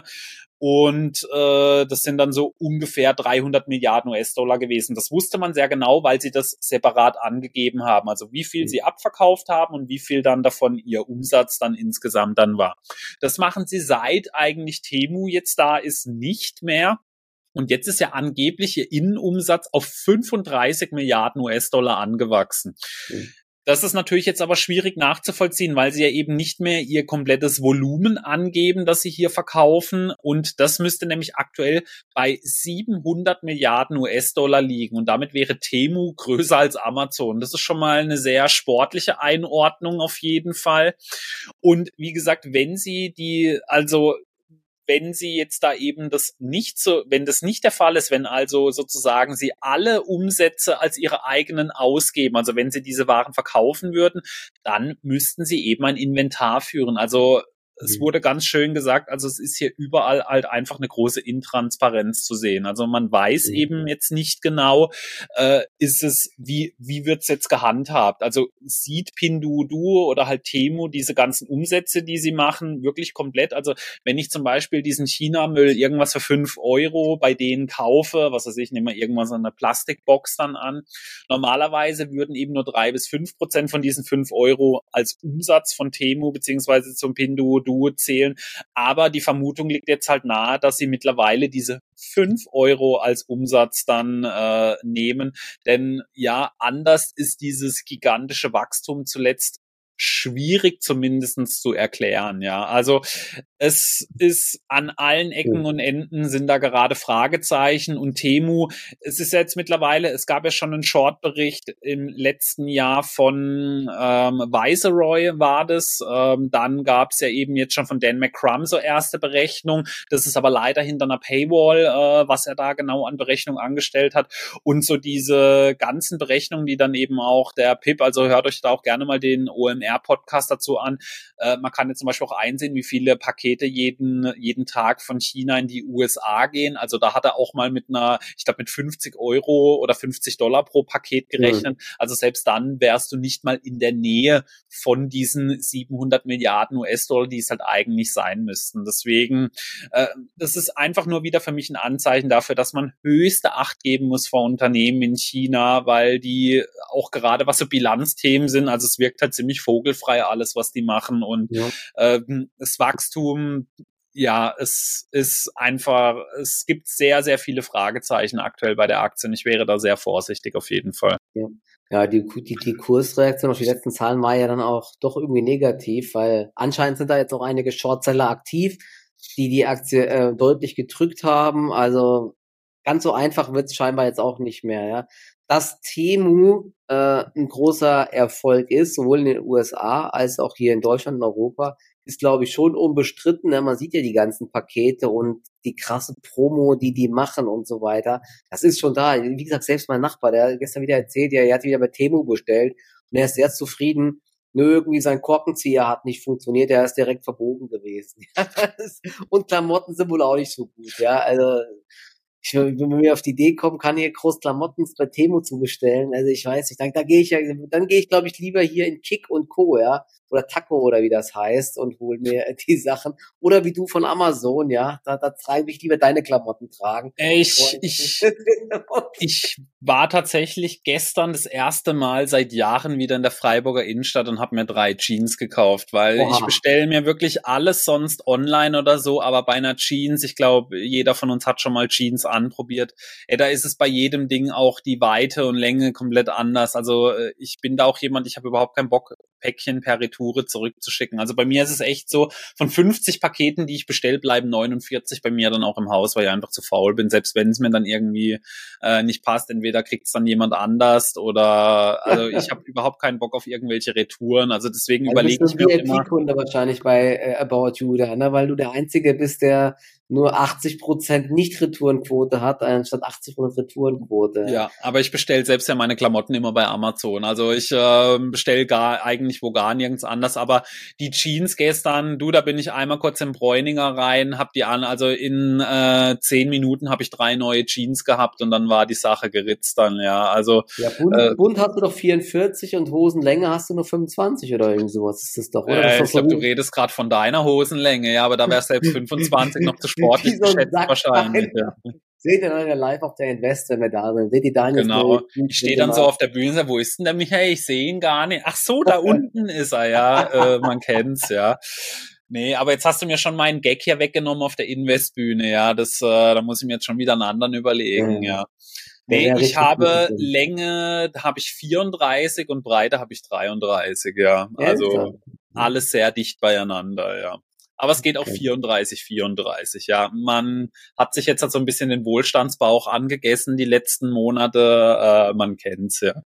Und äh, das sind dann so ungefähr dreihundert Milliarden U S-Dollar gewesen. Das wusste man sehr genau, weil sie das separat angegeben haben. Also wie viel sie abverkauft haben und wie viel dann davon ihr Umsatz dann insgesamt dann war. Das machen sie seit eigentlich Temu jetzt da ist nicht mehr. Und jetzt ist ja angeblich ihr Innenumsatz auf fünfunddreißig Milliarden U S-Dollar angewachsen. Mhm. Das ist natürlich jetzt aber schwierig nachzuvollziehen, weil sie ja eben nicht mehr ihr komplettes Volumen angeben, das sie hier verkaufen. Und das müsste nämlich aktuell bei siebenhundert Milliarden U S-Dollar liegen. Und damit wäre Temu größer als Amazon. Das ist schon mal eine sehr sportliche Einordnung auf jeden Fall. Und wie gesagt, wenn sie die, also wenn sie jetzt da eben das nicht so, wenn das nicht der Fall ist, wenn also sozusagen sie alle Umsätze als ihre eigenen ausgeben, also wenn sie diese Waren verkaufen würden, dann müssten sie eben ein Inventar führen. Also es wurde ganz schön gesagt, also es ist hier überall halt einfach eine große Intransparenz zu sehen. Also man weiß Mhm. eben jetzt nicht genau, äh, ist es, wie, wie wird's jetzt gehandhabt? Also sieht Pinduoduo oder halt Temu diese ganzen Umsätze, die sie machen, wirklich komplett? Also wenn ich zum Beispiel diesen China-Müll irgendwas für fünf Euro bei denen kaufe, was weiß ich, nehme mal irgendwas an eine Plastikbox dann an, normalerweise würden eben nur drei bis fünf Prozent von diesen fünf Euro als Umsatz von Temu beziehungsweise zum Pinduoduo zählen. Aber die Vermutung liegt jetzt halt nahe, dass sie mittlerweile diese fünf Euro als Umsatz dann äh, nehmen. Denn ja, anders ist dieses gigantische Wachstum zuletzt schwierig zumindestens zu erklären, ja. Also es ist an allen Ecken und Enden sind da gerade Fragezeichen und Temu, es ist jetzt mittlerweile, es gab ja schon einen Shortbericht im letzten Jahr von ähm, Viceroy war das, ähm, dann gab es ja eben jetzt schon von Dan McCrum so erste Berechnung, das ist aber leider hinter einer Paywall, äh, was er da genau an Berechnung angestellt hat und so diese ganzen Berechnungen, die dann eben auch der Pip, also hört euch da auch gerne mal den O M R-Podcast dazu an, äh, man kann jetzt zum Beispiel auch einsehen, wie viele Pakete jeden jeden Tag von China in die U S A gehen. Also da hat er auch mal mit einer, ich glaube mit fünfzig Euro oder fünfzig Dollar pro Paket gerechnet. Mhm. Also selbst dann wärst du nicht mal in der Nähe von diesen siebenhundert Milliarden U S-Dollar, die es halt eigentlich sein müssten. Deswegen, äh, das ist einfach nur wieder für mich ein Anzeichen dafür, dass man höchste Acht geben muss vor Unternehmen in China, weil die auch gerade was so Bilanzthemen sind, also es wirkt halt ziemlich vogelfrei alles, was die machen und ja. äh, das Wachstum ja, es ist einfach, es gibt sehr, sehr viele Fragezeichen aktuell bei der Aktie und ich wäre da sehr vorsichtig auf jeden Fall. Ja, ja die, die, die Kursreaktion auf die letzten Zahlen war ja dann auch doch irgendwie negativ, weil anscheinend sind da jetzt auch einige Shortseller aktiv, die die Aktie äh, deutlich gedrückt haben. Also ganz so einfach wird es scheinbar jetzt auch nicht mehr. Ja, dass Temu äh, ein großer Erfolg ist, sowohl in den U S A als auch hier in Deutschland und Europa, ist, glaube ich, schon unbestritten. Ne? Man sieht ja die ganzen Pakete und die krasse Promo, die die machen und so weiter. Das ist schon da. Wie gesagt, selbst mein Nachbar, der hat gestern wieder erzählt, er hat wieder bei Temu bestellt und er ist sehr zufrieden. Nö, irgendwie sein Korkenzieher hat nicht funktioniert, er ist direkt verbogen gewesen. Und Klamotten sind wohl auch nicht so gut. Ja, also ich, wenn man mir auf die Idee kommen kann, hier groß Klamotten bei Temu zu bestellen. Also ich weiß nicht, dann, da gehe ich ja, dann gehe ich, glaube ich, lieber hier in Kick und Co., ja, oder Taco oder wie das heißt und hol mir die Sachen. Oder wie du von Amazon, ja, da, da treibe ich lieber deine Klamotten tragen. Ich, ich, ich war tatsächlich gestern das erste Mal seit Jahren wieder in der Freiburger Innenstadt und habe mir drei Jeans gekauft, weil Oha. ich bestelle mir wirklich alles sonst online oder so, aber bei einer Jeans, ich glaube, jeder von uns hat schon mal Jeans anprobiert. Ey, da ist es bei jedem Ding auch die Weite und Länge komplett anders. Also ich bin da auch jemand, ich habe überhaupt keinen Bock, Päckchen per Retoure zurückzuschicken. Also bei mir ist es echt so, von fünfzig Paketen, die ich bestelle, bleiben neunundvierzig bei mir dann auch im Haus, weil ich einfach zu faul bin, selbst wenn es mir dann irgendwie äh, nicht passt. Entweder kriegt es dann jemand anders oder, also ich habe überhaupt keinen Bock auf irgendwelche Retouren. Also deswegen also überlege ich mir auch immer. Kunde wahrscheinlich bei äh, About You da, ne? Weil du der Einzige bist, der nur achtzig Prozent Nicht-Retourenquote hat, anstatt achtzig Prozent Retourenquote. Ja, aber ich bestelle selbst ja meine Klamotten immer bei Amazon. Also ich äh, bestelle gar eigentlich wo gar nirgends anders. Aber die Jeans gestern, du, da bin ich einmal kurz im Bräuninger rein, hab die an. Also in äh, zehn Minuten habe ich drei neue Jeans gehabt und dann war die Sache geritzt dann, ja. Also ja, bunt, äh, bunt hast du doch vierundvierzig und Hosenlänge hast du nur fünfundzwanzig oder irgend sowas ist das doch, oder? Äh, das ich glaube, du redest gerade von deiner Hosenlänge, ja, aber da wäre selbst fünfundzwanzig noch zu sportlich geschätzt wahrscheinlich. Ja. Seht ihr dann ja live auf der Invest, wenn wir da sind. Seht ihr Daniel? Genau. Ich stehe dann so auf der Bühne und sage, wo ist denn der Michael? Ich sehe ihn gar nicht. Ach so, da unten ist er, ja. Äh, man kennt's, ja. Nee, aber jetzt hast du mir schon meinen Gag hier weggenommen auf der Investbühne, ja. Das, äh, da muss ich mir jetzt schon wieder einen anderen überlegen, mhm. ja. Nee, ja, ich habe Länge, habe ich vierunddreißig und Breite habe ich dreiunddreißig, ja. Also alles sehr dicht beieinander, ja. Aber es geht auch vierunddreißig, vierunddreißig, ja. Man hat sich jetzt halt so ein bisschen den Wohlstandsbauch angegessen die letzten Monate, äh, man kennt's, ja.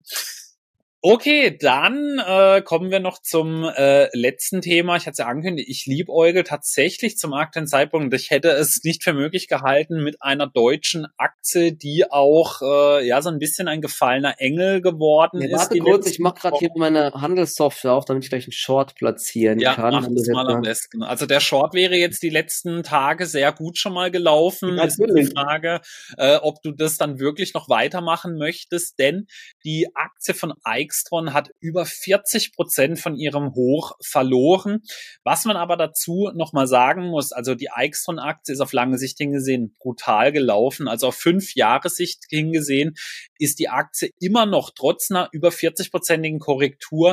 Okay, dann äh, kommen wir noch zum äh, letzten Thema. Ich hatte es ja angekündigt, ich liebäugel tatsächlich zum aktuellen Zeitpunkt. Ich hätte es nicht für möglich gehalten mit einer deutschen Aktie, die auch äh, ja so ein bisschen ein gefallener Engel geworden nee, ist. Warte kurz, ich mache gerade hier meine Handelssoftware auf, damit ich gleich einen Short platzieren ja, kann. Ja, mach das mal am besten. Also der Short wäre jetzt die letzten Tage sehr gut schon mal gelaufen. Ja, ist die Frage, äh, ob du das dann wirklich noch weitermachen möchtest, denn die Aktie von Aixtron hat über vierzig Prozent von ihrem Hoch verloren. Was man aber dazu nochmal sagen muss, also die Aixtron-Aktie ist auf lange Sicht hingesehen brutal gelaufen. Also auf fünf Jahre Sicht hingesehen ist die Aktie immer noch trotz einer über vierzig-prozentigen Korrektur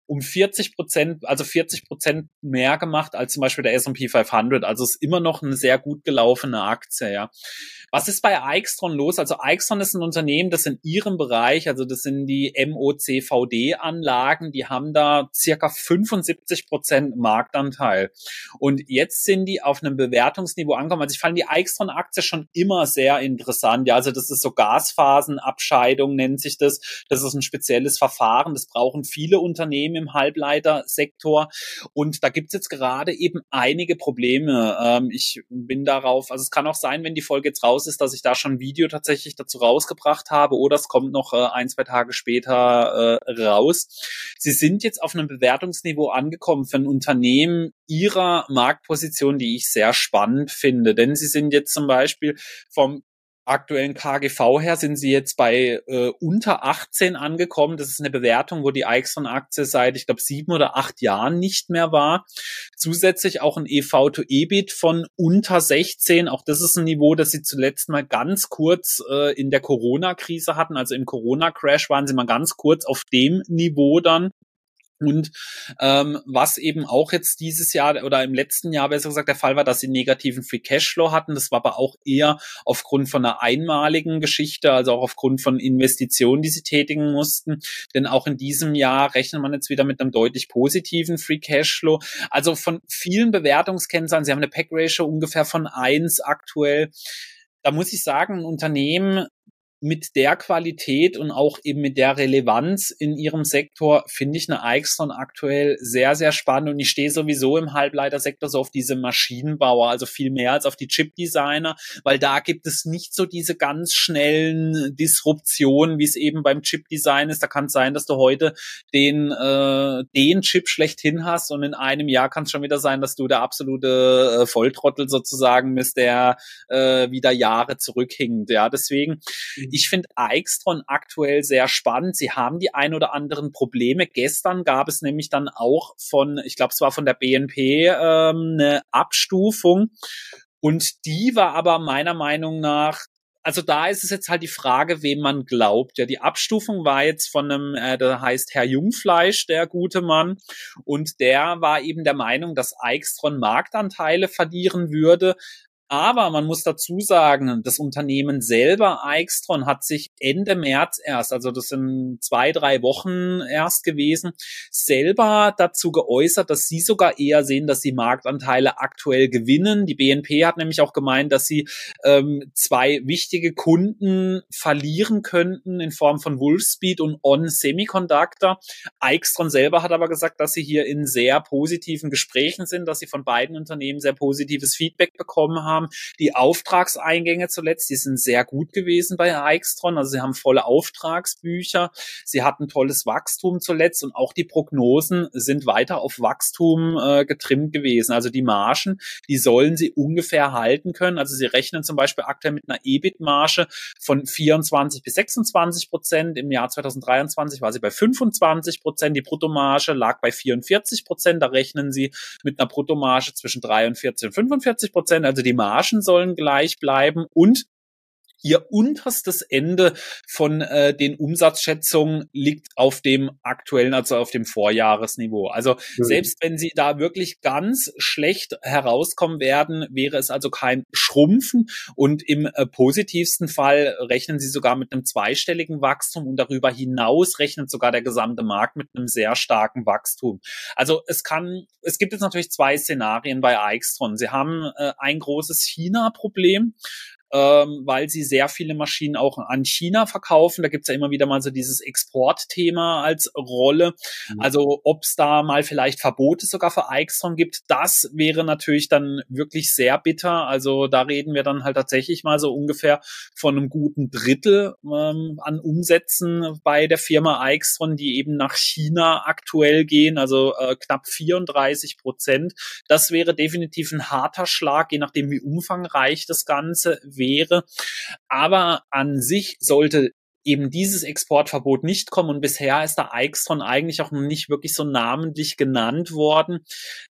um vierzig Prozent, also vierzig Prozent mehr gemacht als zum Beispiel der S und P fünfhundert. Also ist immer noch eine sehr gut gelaufene Aktie, ja. Was ist bei Aixtron los? Also Aixtron ist ein Unternehmen, das in ihrem Bereich, also das sind die M O C V D-Anlagen, die haben da circa fünfundsiebzig Prozent Marktanteil. Und jetzt sind die auf einem Bewertungsniveau angekommen. Also ich fand die Aixtron-Aktie schon immer sehr interessant. Ja, also das ist so Gasphasenabscheidung, nennt sich das. Das ist ein spezielles Verfahren. Das brauchen viele Unternehmen im Halbleitersektor. Und da gibt es jetzt gerade eben einige Probleme. Ähm, ich bin darauf, also es kann auch sein, wenn die Folge jetzt raus ist, dass ich da schon ein Video tatsächlich dazu rausgebracht habe oder es kommt noch äh, ein, zwei Tage später äh, raus. Sie sind jetzt auf einem Bewertungsniveau angekommen für ein Unternehmen ihrer Marktposition, die ich sehr spannend finde, denn sie sind jetzt zum Beispiel vom aktuellen K G V her sind sie jetzt bei äh, unter achtzehn angekommen. Das ist eine Bewertung, wo die Aixtron-Aktie seit, ich glaube, sieben oder acht Jahren nicht mehr war. Zusätzlich auch ein E V to E B I T von unter sechzehn. Auch das ist ein Niveau, das sie zuletzt mal ganz kurz äh, in der Corona-Krise hatten. Also im Corona-Crash waren sie mal ganz kurz auf dem Niveau dann. Und ähm, was eben auch jetzt dieses Jahr oder im letzten Jahr besser gesagt der Fall war, dass sie negativen Free Cashflow hatten. Das war aber auch eher aufgrund von einer einmaligen Geschichte, also auch aufgrund von Investitionen, die sie tätigen mussten. Denn auch in diesem Jahr rechnet man jetzt wieder mit einem deutlich positiven Free Cashflow. Also von vielen Bewertungskennzahlen, sie haben eine P E G-Ratio ungefähr von eins aktuell. Da muss ich sagen, ein Unternehmen mit der Qualität und auch eben mit der Relevanz in ihrem Sektor finde ich eine Aixtron aktuell sehr, sehr spannend und ich stehe sowieso im Halbleitersektor so auf diese Maschinenbauer, also viel mehr als auf die Chipdesigner, weil da gibt es nicht so diese ganz schnellen Disruptionen, wie es eben beim Chipdesign ist. Da kann es sein, dass du heute den äh, den Chip schlechthin hast und in einem Jahr kann es schon wieder sein, dass du der absolute äh, Volltrottel sozusagen bist, der äh, wieder Jahre zurückhinkt. Ja, deswegen ich finde Aixtron aktuell sehr spannend. Sie haben die ein oder anderen Probleme. Gestern gab es nämlich dann auch von, ich glaube, es war von der B N P ähm, eine Abstufung. Und die war aber meiner Meinung nach, also da ist es jetzt halt die Frage, wem man glaubt. Ja, die Abstufung war jetzt von einem, äh, der heißt Herr Jungfleisch, der gute Mann. Und der war eben der Meinung, dass Aixtron Marktanteile verlieren würde. Aber man muss dazu sagen, das Unternehmen selber, Aixtron, hat sich Ende März erst, also das sind zwei, drei Wochen erst gewesen, selber dazu geäußert, dass sie sogar eher sehen, dass sie Marktanteile aktuell gewinnen. Die B N P hat nämlich auch gemeint, dass sie ähm, zwei wichtige Kunden verlieren könnten in Form von Wolfspeed und On Semiconductor. Aixtron selber hat aber gesagt, dass sie hier in sehr positiven Gesprächen sind, dass sie von beiden Unternehmen sehr positives Feedback bekommen haben. Die Auftragseingänge zuletzt, die sind sehr gut gewesen bei Aixtron, also sie haben volle Auftragsbücher, sie hatten tolles Wachstum zuletzt und auch die Prognosen sind weiter auf Wachstum äh, getrimmt gewesen. Also die Margen, die sollen sie ungefähr halten können. Also sie rechnen zum Beispiel aktuell mit einer E B I T-Marge von vierundzwanzig bis sechsundzwanzig Prozent. Im Jahr zweitausenddreiundzwanzig war sie bei fünfundzwanzig Prozent. Die Bruttomarge lag bei vierundvierzig Prozent. Da rechnen sie mit einer Bruttomarge zwischen dreiundvierzig und fünfundvierzig Prozent. Also die Margen sollen gleich bleiben und ihr unterstes Ende von äh, den Umsatzschätzungen liegt auf dem aktuellen, also auf dem Vorjahresniveau. Also mhm. selbst wenn sie da wirklich ganz schlecht herauskommen werden, wäre es also kein Schrumpfen und im äh, positivsten Fall rechnen sie sogar mit einem zweistelligen Wachstum und darüber hinaus rechnet sogar der gesamte Markt mit einem sehr starken Wachstum. Also es kann, es gibt jetzt natürlich zwei Szenarien bei Aixtron. Sie haben äh, ein großes China-Problem, Ähm, weil sie sehr viele Maschinen auch an China verkaufen. Da gibt's ja immer wieder mal so dieses Exportthema als Rolle. Mhm. Also ob es da mal vielleicht Verbote sogar für Aixtron gibt, das wäre natürlich dann wirklich sehr bitter. Also da reden wir dann halt tatsächlich mal so ungefähr von einem guten Drittel ähm, an Umsätzen bei der Firma Aixtron, die eben nach China aktuell gehen, also äh, knapp vierunddreißig Prozent. Das wäre definitiv ein harter Schlag, je nachdem wie umfangreich das Ganze wäre. Aber an sich sollte eben dieses Exportverbot nicht kommen und bisher ist da Aixtron eigentlich auch noch nicht wirklich so namentlich genannt worden.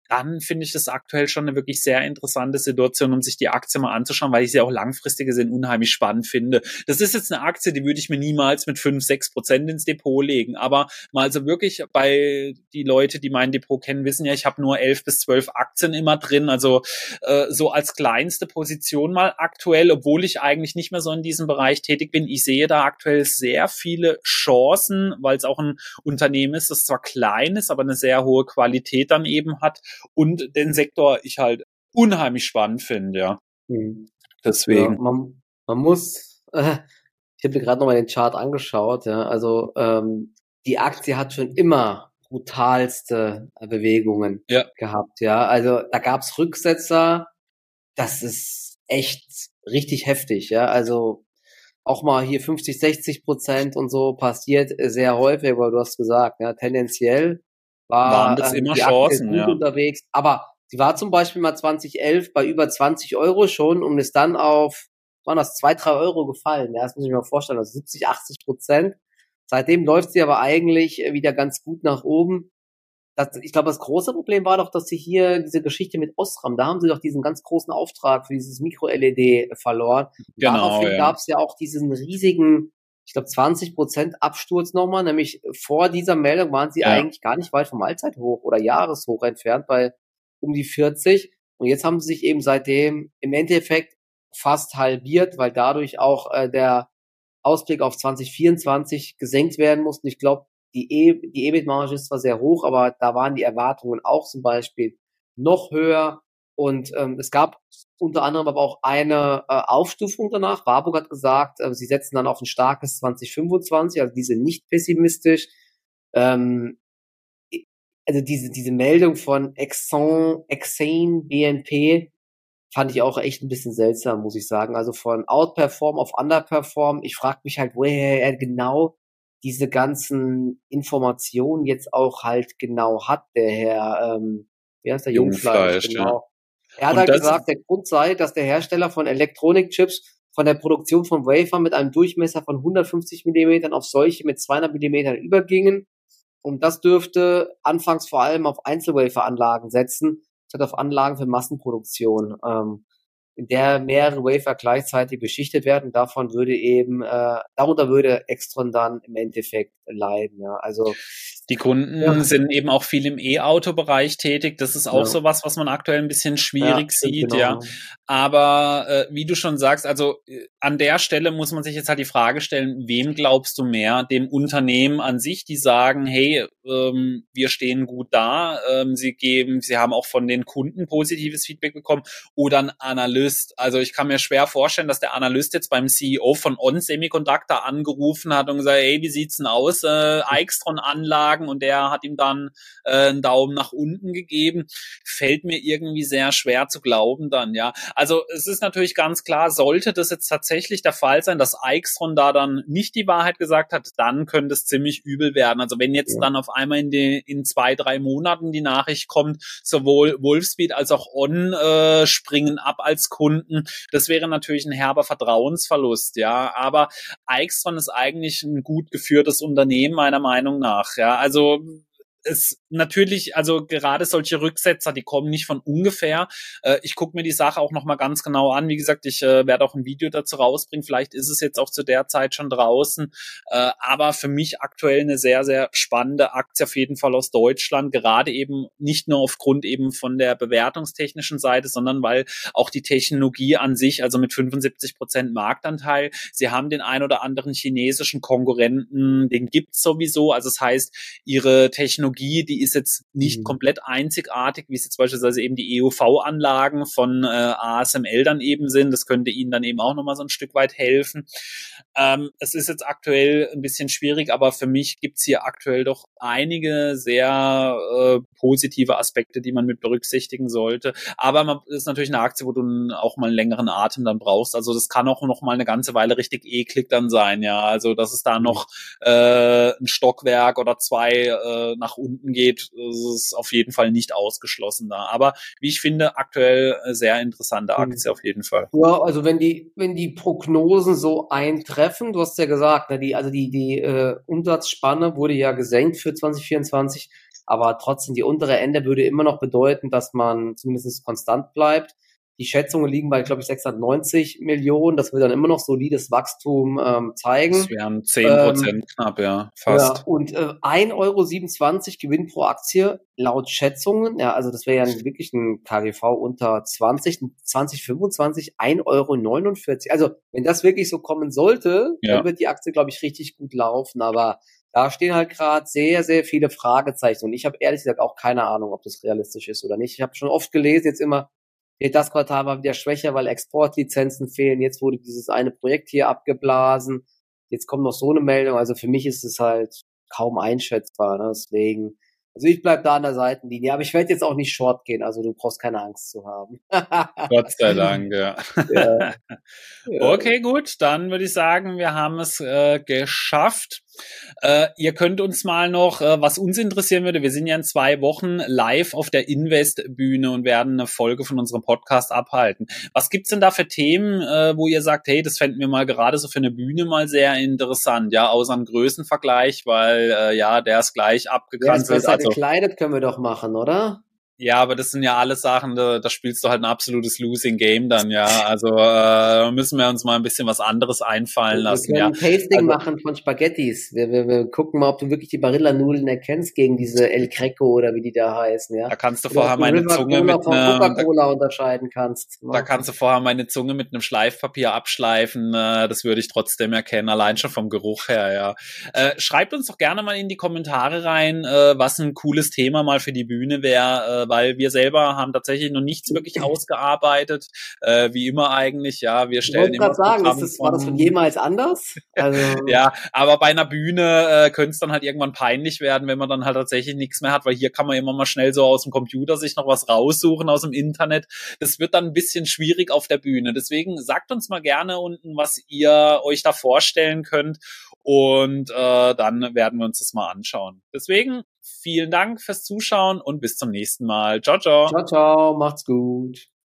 dann finde ich das aktuell schon eine wirklich sehr interessante Situation, um sich die Aktie mal anzuschauen, weil ich sie auch langfristig gesehen unheimlich spannend finde. Das ist jetzt eine Aktie, die würde ich mir niemals mit fünf, sechs Prozent ins Depot legen, aber mal so wirklich bei die Leute, die mein Depot kennen, wissen ja, ich habe nur elf bis zwölf Aktien immer drin, also äh, so als kleinste Position mal aktuell, obwohl ich eigentlich nicht mehr so in diesem Bereich tätig bin. Ich sehe da aktuell sehr viele Chancen, weil es auch ein Unternehmen ist, das zwar klein ist, aber eine sehr hohe Qualität dann eben hat und den Sektor ich halt unheimlich spannend finde, ja. Mhm. Deswegen. Ja, man, man muss, äh, ich habe mir gerade nochmal den Chart angeschaut, ja, also ähm, die Aktie hat schon immer brutalste Bewegungen ja. gehabt, ja, also da gab's Rücksetzer, das ist echt richtig heftig, ja, also auch mal hier fünfzig, sechzig Prozent und so passiert sehr häufig, aber du hast gesagt, ja, tendenziell Waren war das ähm, immer die Aktie Chancen, gut ja. unterwegs, aber sie war zum Beispiel mal zwanzig elf bei über zwanzig Euro schon und ist dann auf, waren das zwei, drei Euro gefallen, ja, das muss ich mir mal vorstellen, also siebzig, achtzig Prozent. Seitdem läuft sie aber eigentlich wieder ganz gut nach oben. Das, ich glaube, das große Problem war doch, dass sie hier diese Geschichte mit Osram, da haben sie doch diesen ganz großen Auftrag für dieses Micro-L E D verloren. Genau, Daraufhin ja. gab es ja auch diesen riesigen, ich glaube, zwanzig Prozent Absturz nochmal, nämlich vor dieser Meldung waren sie Ja. eigentlich gar nicht weit vom Allzeithoch oder Jahreshoch entfernt, bei um die vierzig. Und jetzt haben sie sich eben seitdem im Endeffekt fast halbiert, weil dadurch auch äh, der Ausblick auf zwanzig vierundzwanzig gesenkt werden musste. Ich glaube, die, e die E B I T-Marge ist zwar sehr hoch, aber da waren die Erwartungen auch zum Beispiel noch höher. Und ähm, es gab unter anderem aber auch eine äh, Aufstufung danach. Warburg hat gesagt, äh, sie setzen dann auf ein starkes zwanzig fünfundzwanzig, also diese nicht pessimistisch. Ähm, also diese diese Meldung von Exxon, Exane B N P fand ich auch echt ein bisschen seltsam, muss ich sagen. Also von Outperform auf Underperform. Ich frage mich halt, woher er genau diese ganzen Informationen jetzt auch halt genau hat, der Herr, ähm, wie heißt der, Jungfleisch, Jungfleisch, ja. genau. Er hat Und halt das gesagt, der Grund sei, dass der Hersteller von Elektronikchips von der Produktion von Wafer mit einem Durchmesser von hundertfünfzig Millimetern auf solche mit zweihundert Millimetern übergingen. Und das dürfte anfangs vor allem auf Einzelwafer-Anlagen setzen, statt auf Anlagen für Massenproduktion, ähm, in der mehrere Wafer gleichzeitig beschichtet werden. Davon würde eben, äh, darunter würde Extron dann im Endeffekt leiden. Ja. Also die Kunden ja. sind eben auch viel im E-Auto-Bereich tätig. Das ist auch Ja. so was, was man aktuell ein bisschen schwierig Ja, sieht, genau. ja. Aber äh, wie du schon sagst, also äh, an der Stelle muss man sich jetzt halt die Frage stellen, wem glaubst du mehr? Dem Unternehmen an sich, die sagen, hey, ähm, wir stehen gut da, ähm, sie geben, sie haben auch von den Kunden positives Feedback bekommen, oder ein Analyst. Also ich kann mir schwer vorstellen, dass der Analyst jetzt beim C E O von On Semiconductor angerufen hat und gesagt, hey, wie sieht's denn aus, äh, Aixtron-Anlagen, und der hat ihm dann äh, einen Daumen nach unten gegeben. Fällt mir irgendwie sehr schwer zu glauben dann, ja. Also es ist natürlich ganz klar, sollte das jetzt tatsächlich der Fall sein, dass Aixtron da dann nicht die Wahrheit gesagt hat, dann könnte es ziemlich übel werden. Also wenn jetzt ja. dann auf einmal in, die, in zwei, drei Monaten die Nachricht kommt, sowohl Wolfspeed als auch On äh, springen ab als Kunden, das wäre natürlich ein herber Vertrauensverlust, ja. Aber Aixtron ist eigentlich ein gut geführtes Unternehmen, meiner Meinung nach, ja. Also es natürlich, also gerade solche Rücksetzer, die kommen nicht von ungefähr. Äh, ich gucke mir die Sache auch nochmal ganz genau an. Wie gesagt, ich äh, werde auch ein Video dazu rausbringen. Vielleicht ist es jetzt auch zu der Zeit schon draußen. Äh, aber für mich aktuell eine sehr, sehr spannende Aktie, auf jeden Fall aus Deutschland. Gerade eben nicht nur aufgrund eben von der bewertungstechnischen Seite, sondern weil auch die Technologie an sich, also mit fünfundsiebzig Prozent Marktanteil, sie haben den ein oder anderen chinesischen Konkurrenten, den gibt's sowieso. Also das heißt, ihre Technologie, die ist jetzt nicht mhm. komplett einzigartig, wie es jetzt beispielsweise eben die E U V-Anlagen von äh, A S M L dann eben sind. Das könnte ihnen dann eben auch nochmal so ein Stück weit helfen. Ähm, es ist jetzt aktuell ein bisschen schwierig, aber für mich gibt's hier aktuell doch einige sehr äh, positive Aspekte, die man mit berücksichtigen sollte. Aber man ist natürlich eine Aktie, wo du auch mal einen längeren Atem dann brauchst. Also das kann auch noch mal eine ganze Weile richtig eklig dann sein, ja. Also dass es da noch äh, ein Stockwerk oder zwei äh, nach unten geht, ist auf jeden Fall nicht ausgeschlossen da. Aber wie ich finde, aktuell sehr interessante Aktie auf jeden Fall. Ja, also wenn die wenn die Prognosen so eintreffen, du hast ja gesagt, ne, die also die die äh, Umsatzspanne wurde ja gesenkt für zwanzig vierundzwanzig. aber trotzdem die untere Ende würde immer noch bedeuten, dass man zumindest konstant bleibt. Die Schätzungen liegen bei, glaube ich, sechshundertneunzig Millionen. Das wird dann immer noch solides Wachstum ähm, zeigen. Das wären zehn Prozent ähm, knapp, ja, fast. Ja, und äh, ein Euro siebenundzwanzig Gewinn pro Aktie laut Schätzungen. Ja, also das wäre ja wirklich ein K G V unter zwanzig, zwanzig fünfundzwanzig, ein Euro neunundvierzig. Also wenn das wirklich so kommen sollte, ja, dann wird die Aktie, glaube ich, richtig gut laufen. Aber da stehen halt gerade sehr, sehr viele Fragezeichen. Und ich habe ehrlich gesagt auch keine Ahnung, ob das realistisch ist oder nicht. Ich habe schon oft gelesen, jetzt immer, das Quartal war wieder schwächer, weil Exportlizenzen fehlen. Jetzt wurde dieses eine Projekt hier abgeblasen. Jetzt kommt noch so eine Meldung. Also für mich ist es halt kaum einschätzbar. Ne? Deswegen, also ich bleib da an der Seitenlinie. Aber ich werde jetzt auch nicht short gehen. Also du brauchst keine Angst zu haben. Gott sei Dank, ja. Ja. Okay, gut. Dann würde ich sagen, wir haben es äh, geschafft. Äh, ihr könnt uns mal noch, äh, was uns interessieren würde, wir sind ja in zwei Wochen live auf der Invest-Bühne und werden eine Folge von unserem Podcast abhalten. Was gibt's denn da für Themen, äh, wo ihr sagt, hey, das fänden wir mal gerade so für eine Bühne mal sehr interessant, ja, außer ein Größenvergleich, weil, äh, ja, der ist gleich abgekanzelt. Ja, ist besser also gekleidet können wir doch machen, oder? Ja, aber das sind ja alles Sachen, da, da spielst du halt ein absolutes Losing Game dann, ja. Also äh, müssen wir uns mal ein bisschen was anderes einfallen lassen. Wir können ja. ein Tasting also, machen von Spaghettis. Wir, wir, wir gucken mal, ob du wirklich die Barilla-Nudeln erkennst gegen diese El Greco oder wie die da heißen, ja. Da kannst du vorher meine River Zunge Cola mit einem Coca-Cola unterscheiden kannst. Da kannst du vorher meine Zunge mit einem Schleifpapier abschleifen. Äh, das würde ich trotzdem erkennen, allein schon vom Geruch her, ja. Äh, schreibt uns doch gerne mal in die Kommentare rein, äh, was ein cooles Thema mal für die Bühne wäre, äh, weil wir selber haben tatsächlich noch nichts wirklich ausgearbeitet, äh, wie immer eigentlich, ja, wir stellen ich wollte gerade sagen, ist das, war das von jemals anders? Also ja, aber bei einer Bühne äh, könnte es dann halt irgendwann peinlich werden, wenn man dann halt tatsächlich nichts mehr hat, weil hier kann man immer mal schnell so aus dem Computer sich noch was raussuchen aus dem Internet. Das wird dann ein bisschen schwierig auf der Bühne. Deswegen sagt uns mal gerne unten, was ihr euch da vorstellen könnt und äh, dann werden wir uns das mal anschauen. Deswegen vielen Dank fürs Zuschauen und bis zum nächsten Mal. Ciao, ciao. Ciao, ciao. Macht's gut.